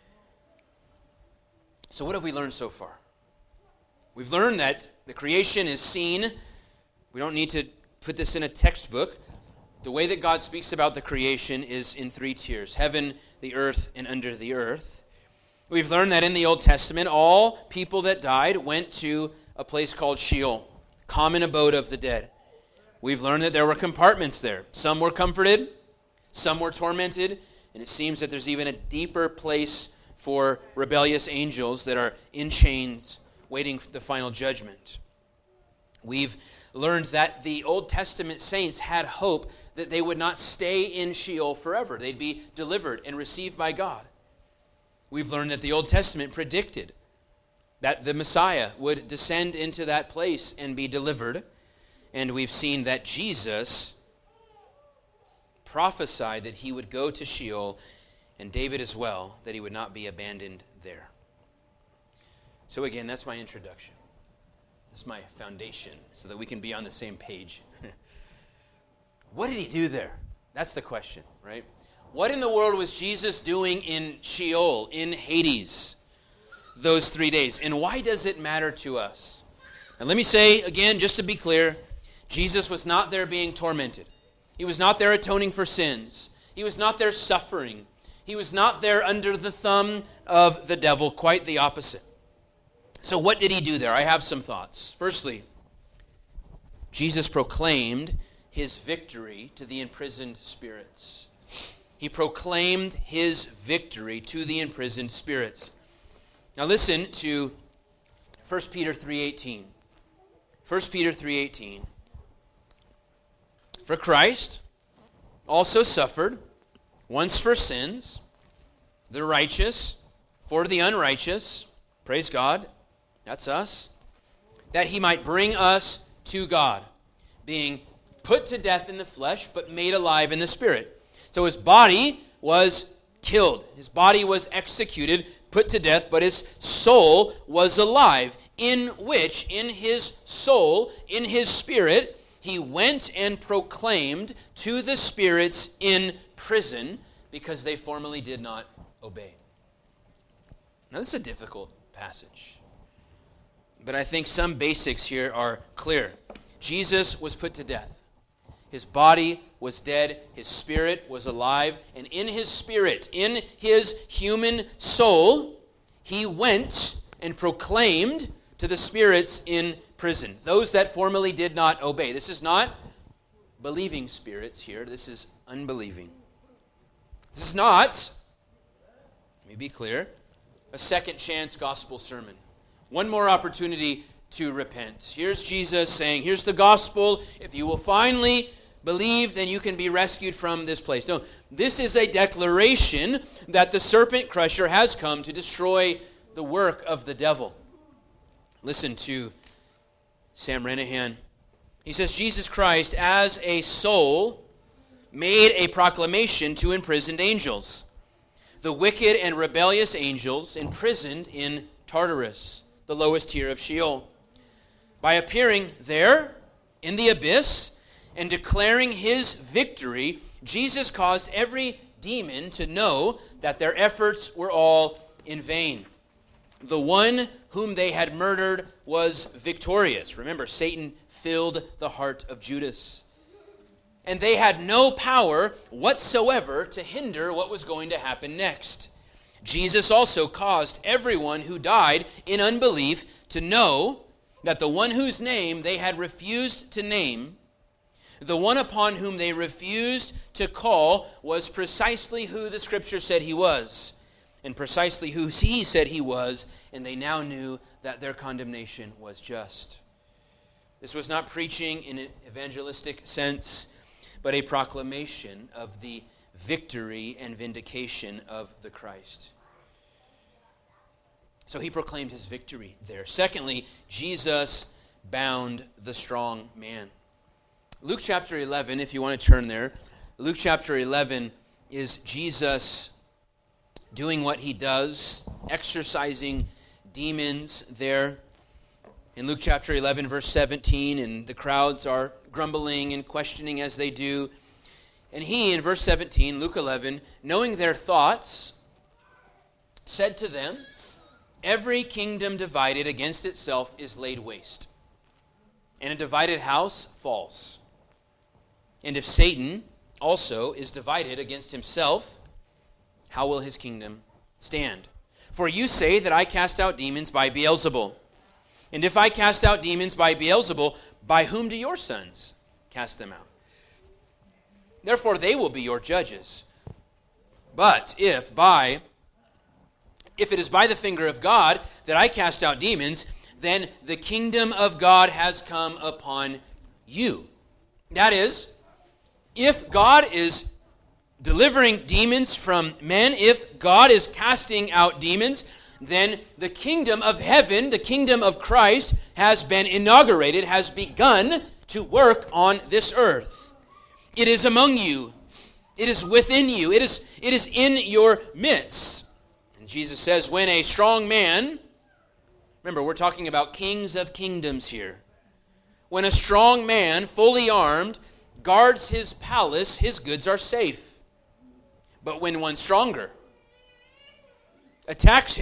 So what have we learned so far? We've learned that the creation is seen. We don't need to put this in a textbook. The way that God speaks about the creation is in three tiers: heaven, the earth, and under the earth. We've learned that in the Old Testament, all people that died went to a place called Sheol, common abode of the dead. We've learned that there were compartments there. Some were comforted, some were tormented, and it seems that there's even a deeper place for rebellious angels that are in chains waiting for the final judgment. We've learned that the Old Testament saints had hope that they would not stay in Sheol forever. They'd be delivered and received by God. We've learned that the Old Testament predicted that the Messiah would descend into that place and be delivered. And we've seen that Jesus prophesied that he would go to Sheol, and David as well, that he would not be abandoned there. So again, that's my introduction. That's my foundation, so that we can be on the same page. What did he do there? That's the question, right? What in the world was Jesus doing in Sheol, in Hades? those three days. And why does it matter to us? And let me say again, just to be clear, Jesus was not there being tormented. He was not there atoning for sins. He was not there suffering. He was not there under the thumb of the devil, quite the opposite. So what did he do there? I have some thoughts. Firstly, Jesus proclaimed his victory to the imprisoned spirits. He proclaimed his victory to the imprisoned spirits. Now listen to First Peter three eighteen. First Peter three eighteen. For Christ also suffered once for sins, the righteous for the unrighteous, praise God, that's us, that he might bring us to God, being put to death in the flesh, but made alive in the spirit. So his body was killed. His body was executed, put to death, but his soul was alive, in which, in his soul, in his spirit, he went and proclaimed to the spirits in prison because they formerly did not obey. Now, this is a difficult passage, but I think some basics here are clear. Jesus was put to death. His body was dead. His spirit was alive. And in his spirit, in his human soul, he went and proclaimed to the spirits in prison, those that formerly did not obey. This is not believing spirits here. This is unbelieving. This is not, let me be clear, a second chance gospel sermon. One more opportunity to repent. Here's Jesus saying, here's the gospel. If you will finally believe, then you can be rescued from this place. No, this is a declaration that the serpent crusher has come to destroy the work of the devil. Listen to Sam Renahan. He says, Jesus Christ, as a soul, made a proclamation to imprisoned angels, the wicked and rebellious angels imprisoned in Tartarus, the lowest tier of Sheol. By appearing there in the abyss and declaring his victory, Jesus caused every demon to know that their efforts were all in vain. The one whom they had murdered was victorious. Remember, Satan filled the heart of Judas. And they had no power whatsoever to hinder what was going to happen next. Jesus also caused everyone who died in unbelief to know that the one whose name they had refused to name, the one upon whom they refused to call, was precisely who the Scripture said he was, and precisely who he said he was, and they now knew that their condemnation was just. This was not preaching in an evangelistic sense, but a proclamation of the victory and vindication of the Christ. So he proclaimed his victory there. Secondly, Jesus bound the strong man. Luke chapter eleven, if you want to turn there, Luke chapter eleven is Jesus doing what he does, exorcising demons there. In Luke chapter eleven, verse seventeen, and the crowds are grumbling and questioning as they do. And he, in verse seventeen, Luke eleven, knowing their thoughts, said to them, every kingdom divided against itself is laid waste, and a divided house falls. And if Satan also is divided against himself, how will his kingdom stand? For you say that I cast out demons by Beelzebul. And if I cast out demons by Beelzebul, by whom do your sons cast them out? Therefore they will be your judges. But if by if it is by the finger of God that I cast out demons, then the kingdom of God has come upon you. That is, if God is delivering demons from men, if God is casting out demons, then the kingdom of heaven, the kingdom of Christ, has been inaugurated, has begun to work on this earth. It is among you. It is within you. It is, it is in your midst. And Jesus says, when a strong man, remember, we're talking about kings of kingdoms here. When a strong man, fully armed, guards his palace, his goods are safe. But when one stronger attacks him,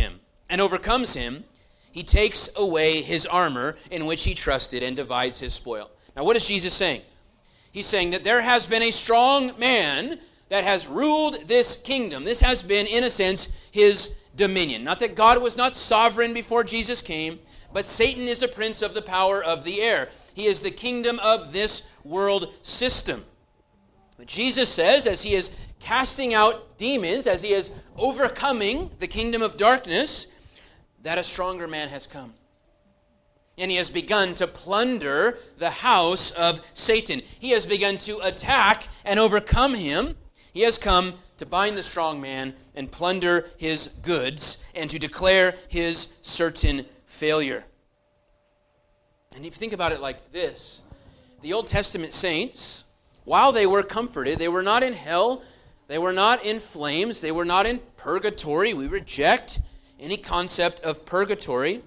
and overcomes him, he takes away his armor in which he trusted and divides his spoil. Now, what is Jesus saying? He's saying that there has been a strong man that has ruled this kingdom. This has been, in a sense, his dominion. Not that God was not sovereign before Jesus came, but Satan is a prince of the power of the air. He is the kingdom of this world system. But Jesus says, as he is casting out demons, as he is overcoming the kingdom of darkness, that a stronger man has come. And he has begun to plunder the house of Satan. He has begun to attack and overcome him. He has come to bind the strong man and plunder his goods and to declare his certain failure. And if you think about it like this, the Old Testament saints, while they were comforted, they were not in hell, they were not in flames, they were not in purgatory. We reject any concept of purgatory.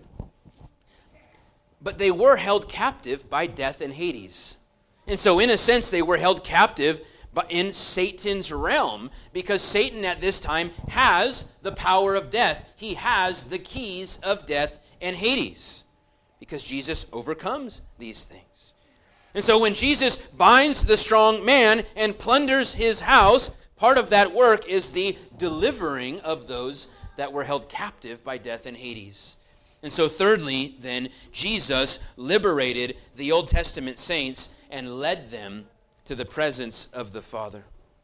But they were held captive by death and Hades. And so in a sense, they were held captive in Satan's realm, because Satan at this time has the power of death. He has the keys of death and Hades, because Jesus overcomes these things. And so when Jesus binds the strong man and plunders his house, part of that work is the delivering of those that were held captive by death and Hades. And so thirdly, then, Jesus liberated the Old Testament saints and led them to the presence of the Father.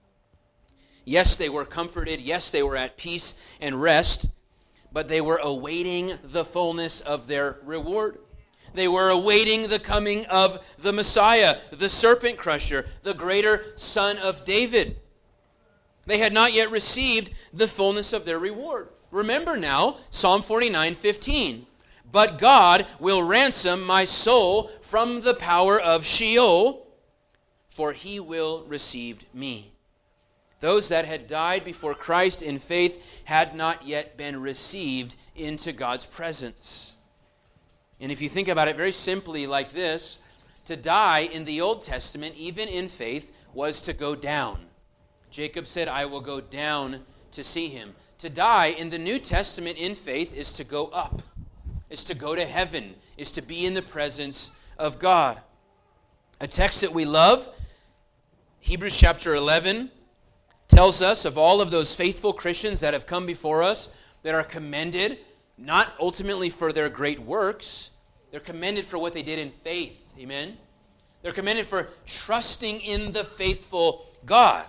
Yes, they were comforted. Yes, they were at peace and rest, but they were awaiting the fullness of their reward. They were awaiting the coming of the Messiah, the serpent crusher, the greater Son of David. They had not yet received the fullness of their reward. Remember now, Psalm forty-nine fifteen. But God will ransom my soul from the power of Sheol, for he will receive me. Those that had died before Christ in faith had not yet been received into God's presence. And if you think about it very simply like this, to die in the Old Testament, even in faith, was to go down. Jacob said, I will go down to see him. To die in the New Testament in faith is to go up, is to go to heaven, is to be in the presence of God. A text that we love, Hebrews chapter eleven, tells us of all of those faithful Christians that have come before us that are commended, not ultimately for their great works. They're commended for what they did in faith. Amen? They're commended for trusting in the faithful God.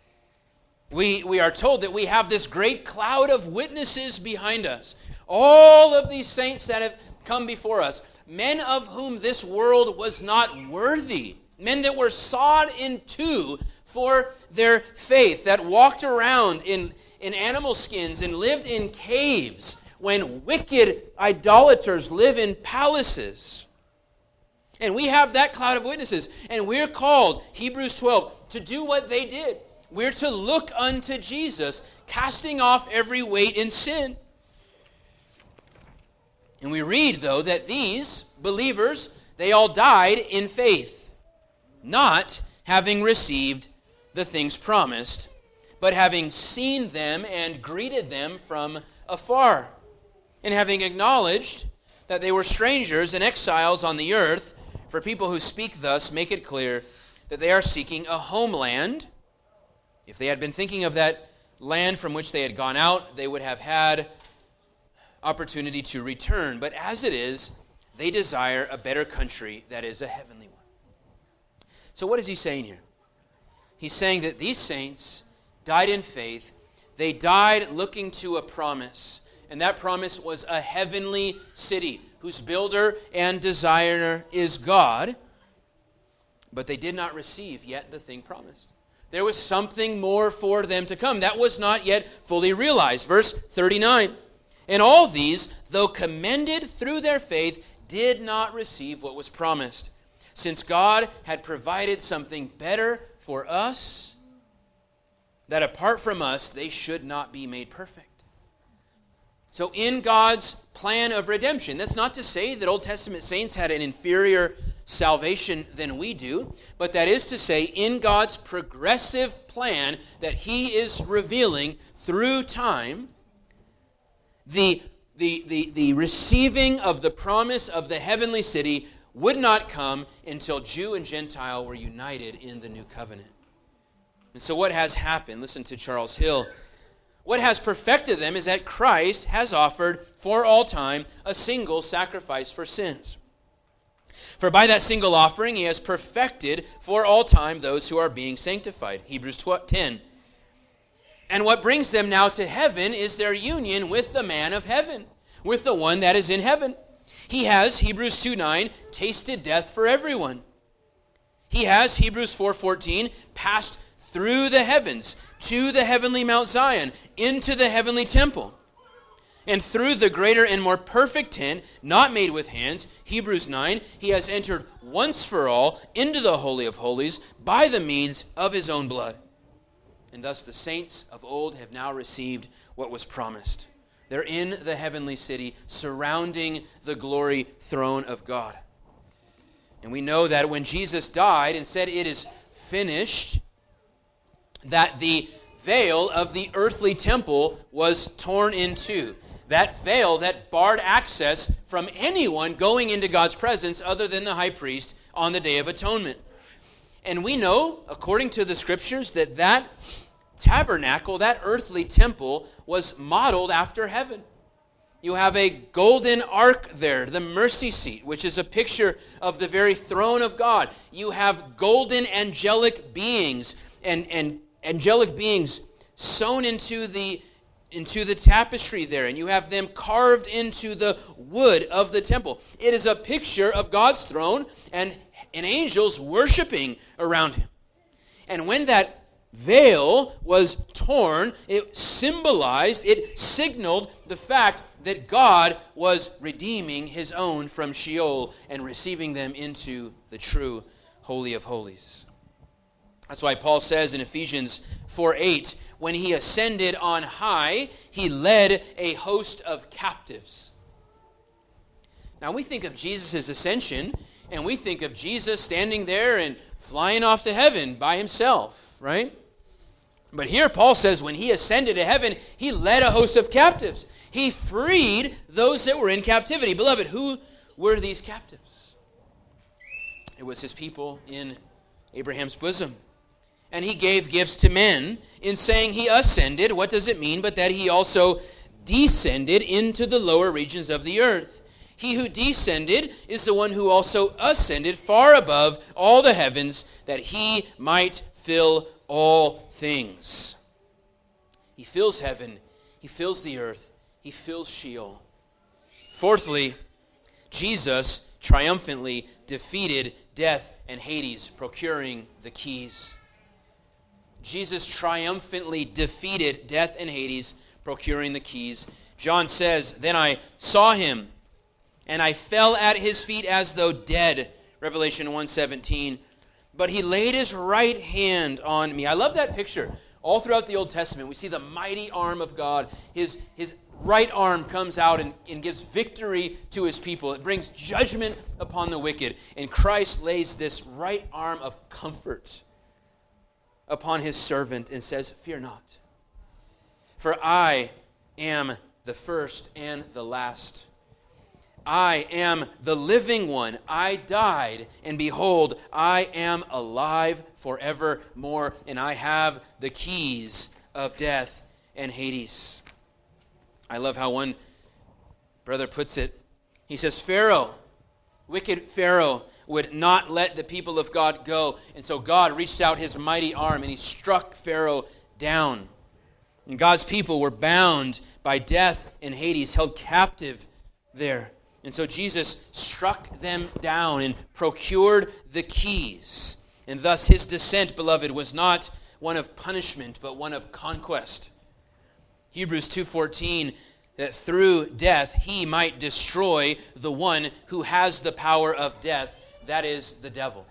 We, we are told that we have this great cloud of witnesses behind us. All of these saints that have come before us, men of whom this world was not worthy, men that were sawed in two for their faith, that walked around in, in animal skins and lived in caves when wicked idolaters live in palaces. And we have that cloud of witnesses, and we're called, Hebrews twelve, to do what they did. We're to look unto Jesus, casting off every weight and sin. And we read, though, that these believers, they all died in faith, not having received the things promised, but having seen them and greeted them from afar, and having acknowledged that they were strangers and exiles on the earth. For people who speak thus make it clear that they are seeking a homeland. If they had been thinking of that land from which they had gone out, they would have had opportunity to return. But as it is, they desire a better country that is a heavenly one. So what is he saying here? He's saying that these saints died in faith. They died looking to a promise. And that promise was a heavenly city whose builder and designer is God. But they did not receive yet the thing promised. There was something more for them to come. That was not yet fully realized. Verse thirty-nine. And all these, though commended through their faith, did not receive what was promised, since God had provided something better for us, that apart from us, they should not be made perfect. So in God's plan of redemption, that's not to say that Old Testament saints had an inferior salvation than we do, but that is to say, in God's progressive plan that he is revealing through time, the the, the, the receiving of the promise of the heavenly city would not come until Jew and Gentile were united in the new covenant. And so what has happened? Listen to Charles Hill. What has perfected them is that Christ has offered for all time a single sacrifice for sins. For by that single offering he has perfected for all time those who are being sanctified. Hebrews ten. And what brings them now to heaven is their union with the man of heaven, with the one that is in heaven. He has, Hebrews two nine, tasted death for everyone. He has, Hebrews four fourteen, passed through the heavens to the heavenly Mount Zion, into the heavenly temple. And through the greater and more perfect tent, not made with hands, Hebrews nine, he has entered once for all into the Holy of Holies by the means of his own blood. And thus the saints of old have now received what was promised. They're in the heavenly city, surrounding the glory throne of God. And we know that when Jesus died and said, "It is finished," that the veil of the earthly temple was torn in two. That veil that barred access from anyone going into God's presence other than the high priest on the Day of Atonement. And we know, according to the Scriptures, that that tabernacle, that earthly temple, was modeled after heaven. You have a golden ark there, the mercy seat, which is a picture of the very throne of God. You have golden angelic beings and, and angelic beings sewn into the into the tapestry there, and you have them carved into the wood of the temple. It is a picture of God's throne and, and angels worshiping around him. And when that veil was torn, it symbolized, it signaled the fact that God was redeeming his own from Sheol and receiving them into the true Holy of Holies. That's why Paul says in Ephesians four eight, when he ascended on high, he led a host of captives. Now we think of Jesus' ascension, and we think of Jesus standing there and flying off to heaven by himself, right? But here Paul says when he ascended to heaven, he led a host of captives. He freed those that were in captivity. Beloved, who were these captives? It was his people in Abraham's bosom. And he gave gifts to men. In saying he ascended, what does it mean but that he also descended into the lower regions of the earth? He who descended is the one who also ascended far above all the heavens, that he might fill all things. He fills heaven, he fills the earth, he fills Sheol. Fourthly, Jesus triumphantly defeated death and Hades, procuring the keys. Jesus triumphantly defeated death and Hades, procuring the keys. John says, "Then I saw him, and I fell at his feet as though dead." Revelation one seventeen. "But he laid his right hand on me." I love that picture. All throughout the Old Testament, we see the mighty arm of God. His, his right arm comes out and, and gives victory to his people. It brings judgment upon the wicked. And Christ lays this right arm of comfort upon his servant and says, "Fear not, for I am the first and the last. I am the living one. I died, and behold, I am alive forevermore, and I have the keys of death and Hades." I love how one brother puts it. He says, Pharaoh, wicked Pharaoh, would not let the people of God go. And so God reached out his mighty arm and he struck Pharaoh down. And God's people were bound by death and Hades, held captive there. And so Jesus struck them down and procured the keys. And thus his descent, beloved, was not one of punishment, but one of conquest. Hebrews two fourteen, that through death he might destroy the one who has the power of death, that is the devil.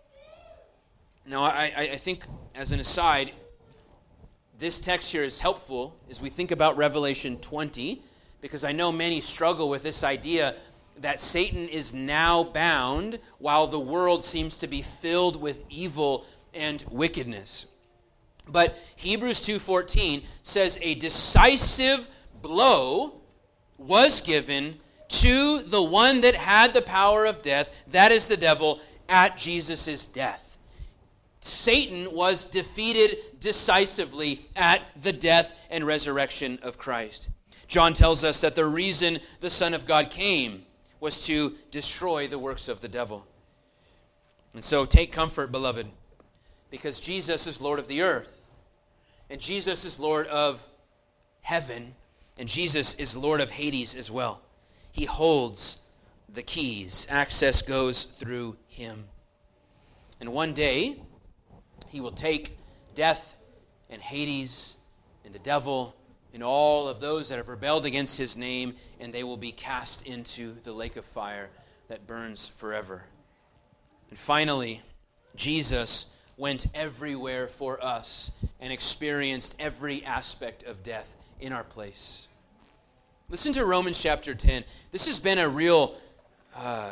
Now, I, I think, as an aside, this text here is helpful as we think about Revelation twenty, because I know many struggle with this idea that Satan is now bound while the world seems to be filled with evil and wickedness. But Hebrews two fourteen says a decisive blow was given to the one that had the power of death, that is the devil, at Jesus' death. Satan was defeated decisively at the death and resurrection of Christ. John tells us that the reason the Son of God came was to destroy the works of the devil. And so take comfort, beloved, because Jesus is Lord of the earth, and Jesus is Lord of heaven, and Jesus is Lord of Hades as well. He holds the keys. Access goes through him. And one day, he will take death and Hades and the devil and all of those that have rebelled against his name, and they will be cast into the lake of fire that burns forever. And finally, Jesus went everywhere for us and experienced every aspect of death in our place. Listen to Romans chapter ten. This has been a real, uh,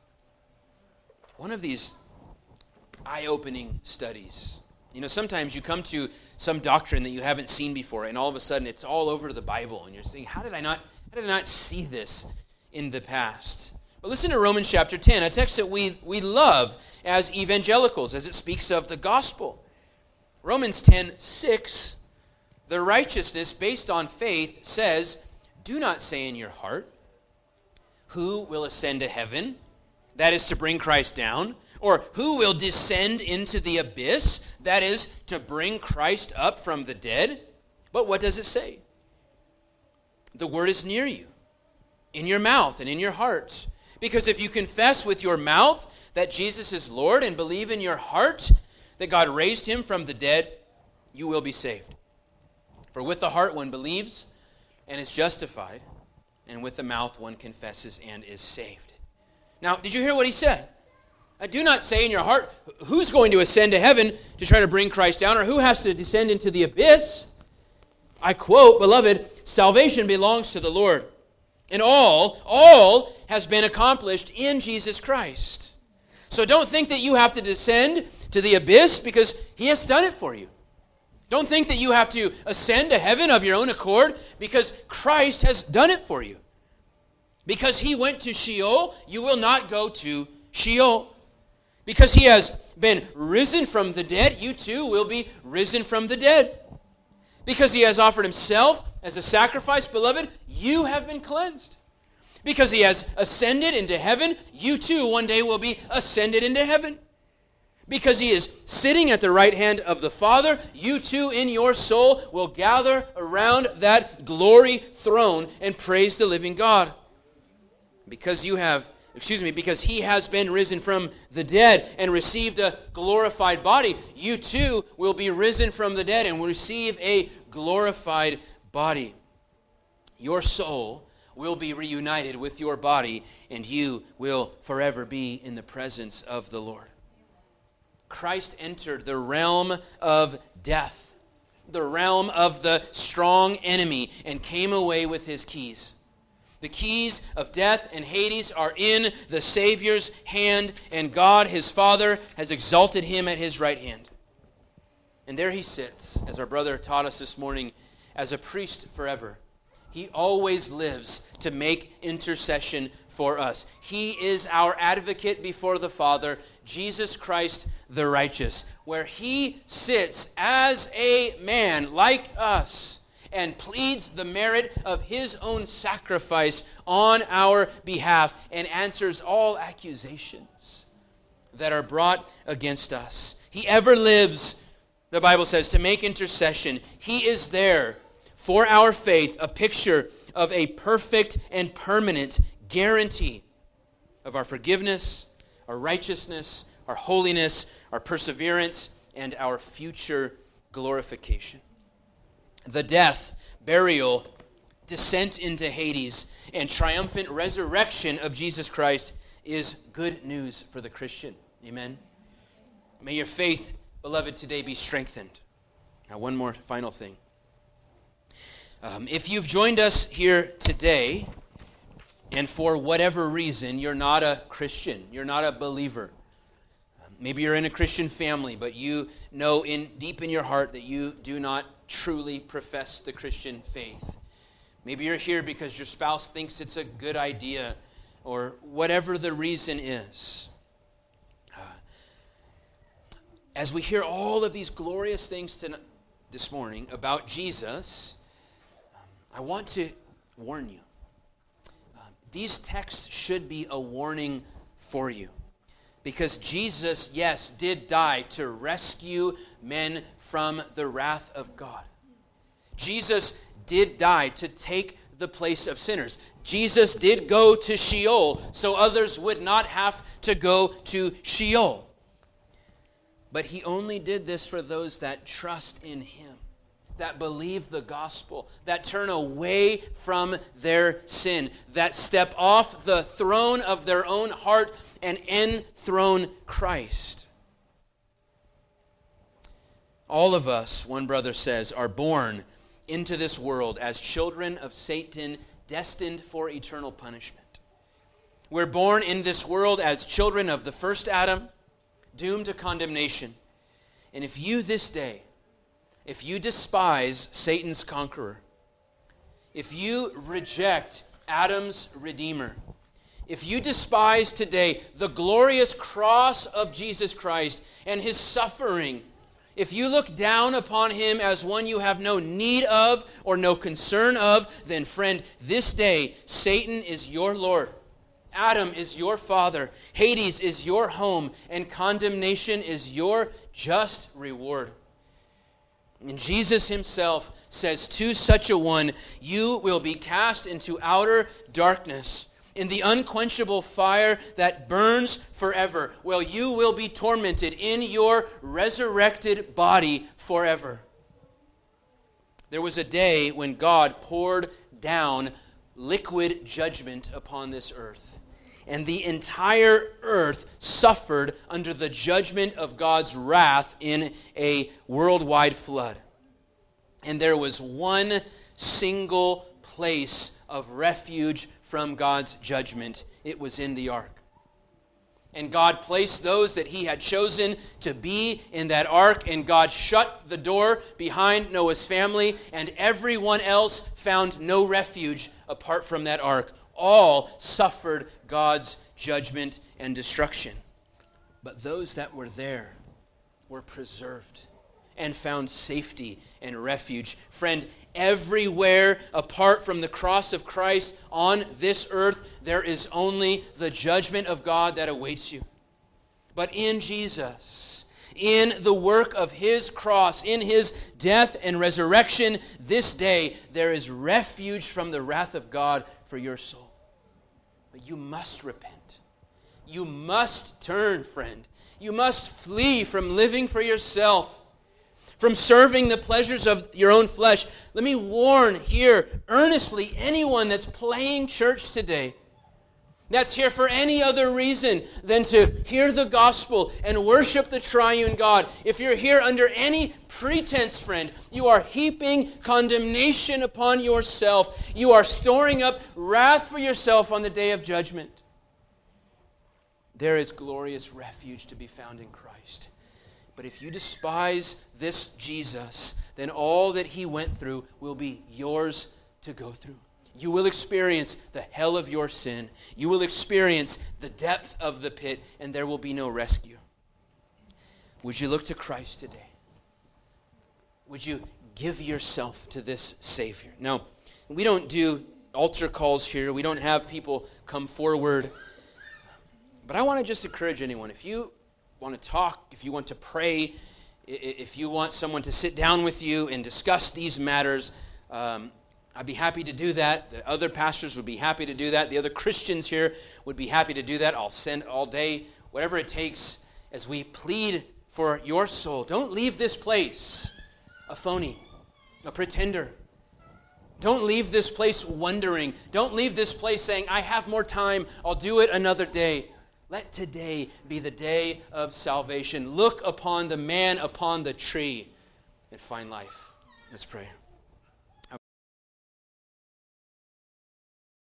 one of these eye-opening studies. You know, sometimes you come to some doctrine that you haven't seen before, and all of a sudden it's all over the Bible, and you're saying, how did I not, how did I not see this in the past? But listen to Romans chapter ten, a text that we, we love as evangelicals, as it speaks of the gospel. Romans ten six, the righteousness based on faith says, do not say in your heart, who will ascend to heaven? That is to bring Christ down. Or who will descend into the abyss? That is to bring Christ up from the dead. But what does it say? The word is near you, in your mouth and in your heart. Because if you confess with your mouth that Jesus is Lord and believe in your heart that God raised him from the dead, you will be saved. For with the heart one believes and is justified, and with the mouth one confesses and is saved. Now, did you hear what he said? I do not say in your heart, who's going to ascend to heaven to try to bring Christ down, or who has to descend into the abyss? I quote, beloved, salvation belongs to the Lord. And all, all has been accomplished in Jesus Christ. So don't think that you have to descend to the abyss because he has done it for you. Don't think that you have to ascend to heaven of your own accord because Christ has done it for you. Because he went to Sheol, you will not go to Sheol. Because he has been risen from the dead, you too will be risen from the dead. Because he has offered himself as a sacrifice, beloved, you have been cleansed. Because he has ascended into heaven, you too one day will be ascended into heaven. Because he is sitting at the right hand of the Father, you too in your soul will gather around that glory throne and praise the living God. Because you have, excuse me, because he has been risen from the dead and received a glorified body, you too will be risen from the dead and will receive a glorified body. Your soul will be reunited with your body, and you will forever be in the presence of the Lord. Christ entered the realm of death, the realm of the strong enemy, and came away with his keys. The keys of death and Hades are in the Savior's hand, and God, his Father, has exalted him at his right hand. And there he sits, as our brother taught us this morning, as a priest forever. He always lives to make intercession for us. He is our advocate before the Father, Jesus Christ the righteous, where he sits as a man like us and pleads the merit of his own sacrifice on our behalf and answers all accusations that are brought against us. He ever lives, the Bible says, to make intercession. He is there for our faith, a picture of a perfect and permanent guarantee of our forgiveness, our righteousness, our holiness, our perseverance, and our future glorification. The death, burial, descent into Hades, and triumphant resurrection of Jesus Christ is good news for the Christian. Amen. May your faith, beloved, today be strengthened. Now, one more final thing. Um, if you've joined us here today, and for whatever reason you're not a Christian, you're not a believer, maybe you're in a Christian family, but you know in deep in your heart that you do not truly profess the Christian faith, Maybe you're here because your spouse thinks it's a good idea, or whatever the reason is. Uh, as we hear all of these glorious things tonight, this morning about Jesus, I want to warn you. Uh, these texts should be a warning for you. Because Jesus, yes, did die to rescue men from the wrath of God. Jesus did die to take the place of sinners. Jesus did go to Sheol so others would not have to go to Sheol. But he only did this for those that trust in him, that believe the gospel, that turn away from their sin, that step off the throne of their own heart and enthrone Christ. All of us, one brother says, are born into this world as children of Satan, destined for eternal punishment. We're born in this world as children of the first Adam, doomed to condemnation. And if you this day, if you despise Satan's conqueror, if you reject Adam's redeemer, if you despise today the glorious cross of Jesus Christ and his suffering, if you look down upon him as one you have no need of or no concern of, then friend, this day Satan is your Lord. Adam is your father. Hades is your home. And condemnation is your just reward. And Jesus himself says to such a one, you will be cast into outer darkness, in the unquenchable fire that burns forever, while you will be tormented in your resurrected body forever. There was a day when God poured down liquid judgment upon this earth. And the entire earth suffered under the judgment of God's wrath in a worldwide flood. And there was one single place of refuge from God's judgment. It was in the ark. And God placed those that he had chosen to be in that ark, and God shut the door behind Noah's family, and everyone else found no refuge apart from that ark. All suffered God's judgment and destruction. But those that were there were preserved and found safety and refuge. Friend, everywhere apart from the cross of Christ on this earth, there is only the judgment of God that awaits you. But in Jesus, in the work of his cross, in his death and resurrection, this day there is refuge from the wrath of God for your soul. But you must repent. You must turn, friend. You must flee from living for yourself, from serving the pleasures of your own flesh. Let me warn here earnestly anyone that's playing church today, that's here for any other reason than to hear the gospel and worship the triune God. If you're here under any pretense, friend, you are heaping condemnation upon yourself. You are storing up wrath for yourself on the day of judgment. There is glorious refuge to be found in Christ. But if you despise this Jesus, then all that he went through will be yours to go through. You will experience the hell of your sin. You will experience the depth of the pit, and there will be no rescue. Would you look to Christ today? Would you give yourself to this Savior? Now, we don't do altar calls here. We don't have people come forward. But I want to just encourage anyone. If you want to talk, if you want to pray, if you want someone to sit down with you and discuss these matters, um, I'd be happy to do that. The other pastors would be happy to do that. The other Christians here would be happy to do that. I'll send all day, whatever it takes, as we plead for your soul. Don't leave this place a phony, a pretender. Don't leave this place wondering. Don't leave this place saying, I have more time, I'll do it another day. Let today be the day of salvation. Look upon the man upon the tree and find life. Let's pray.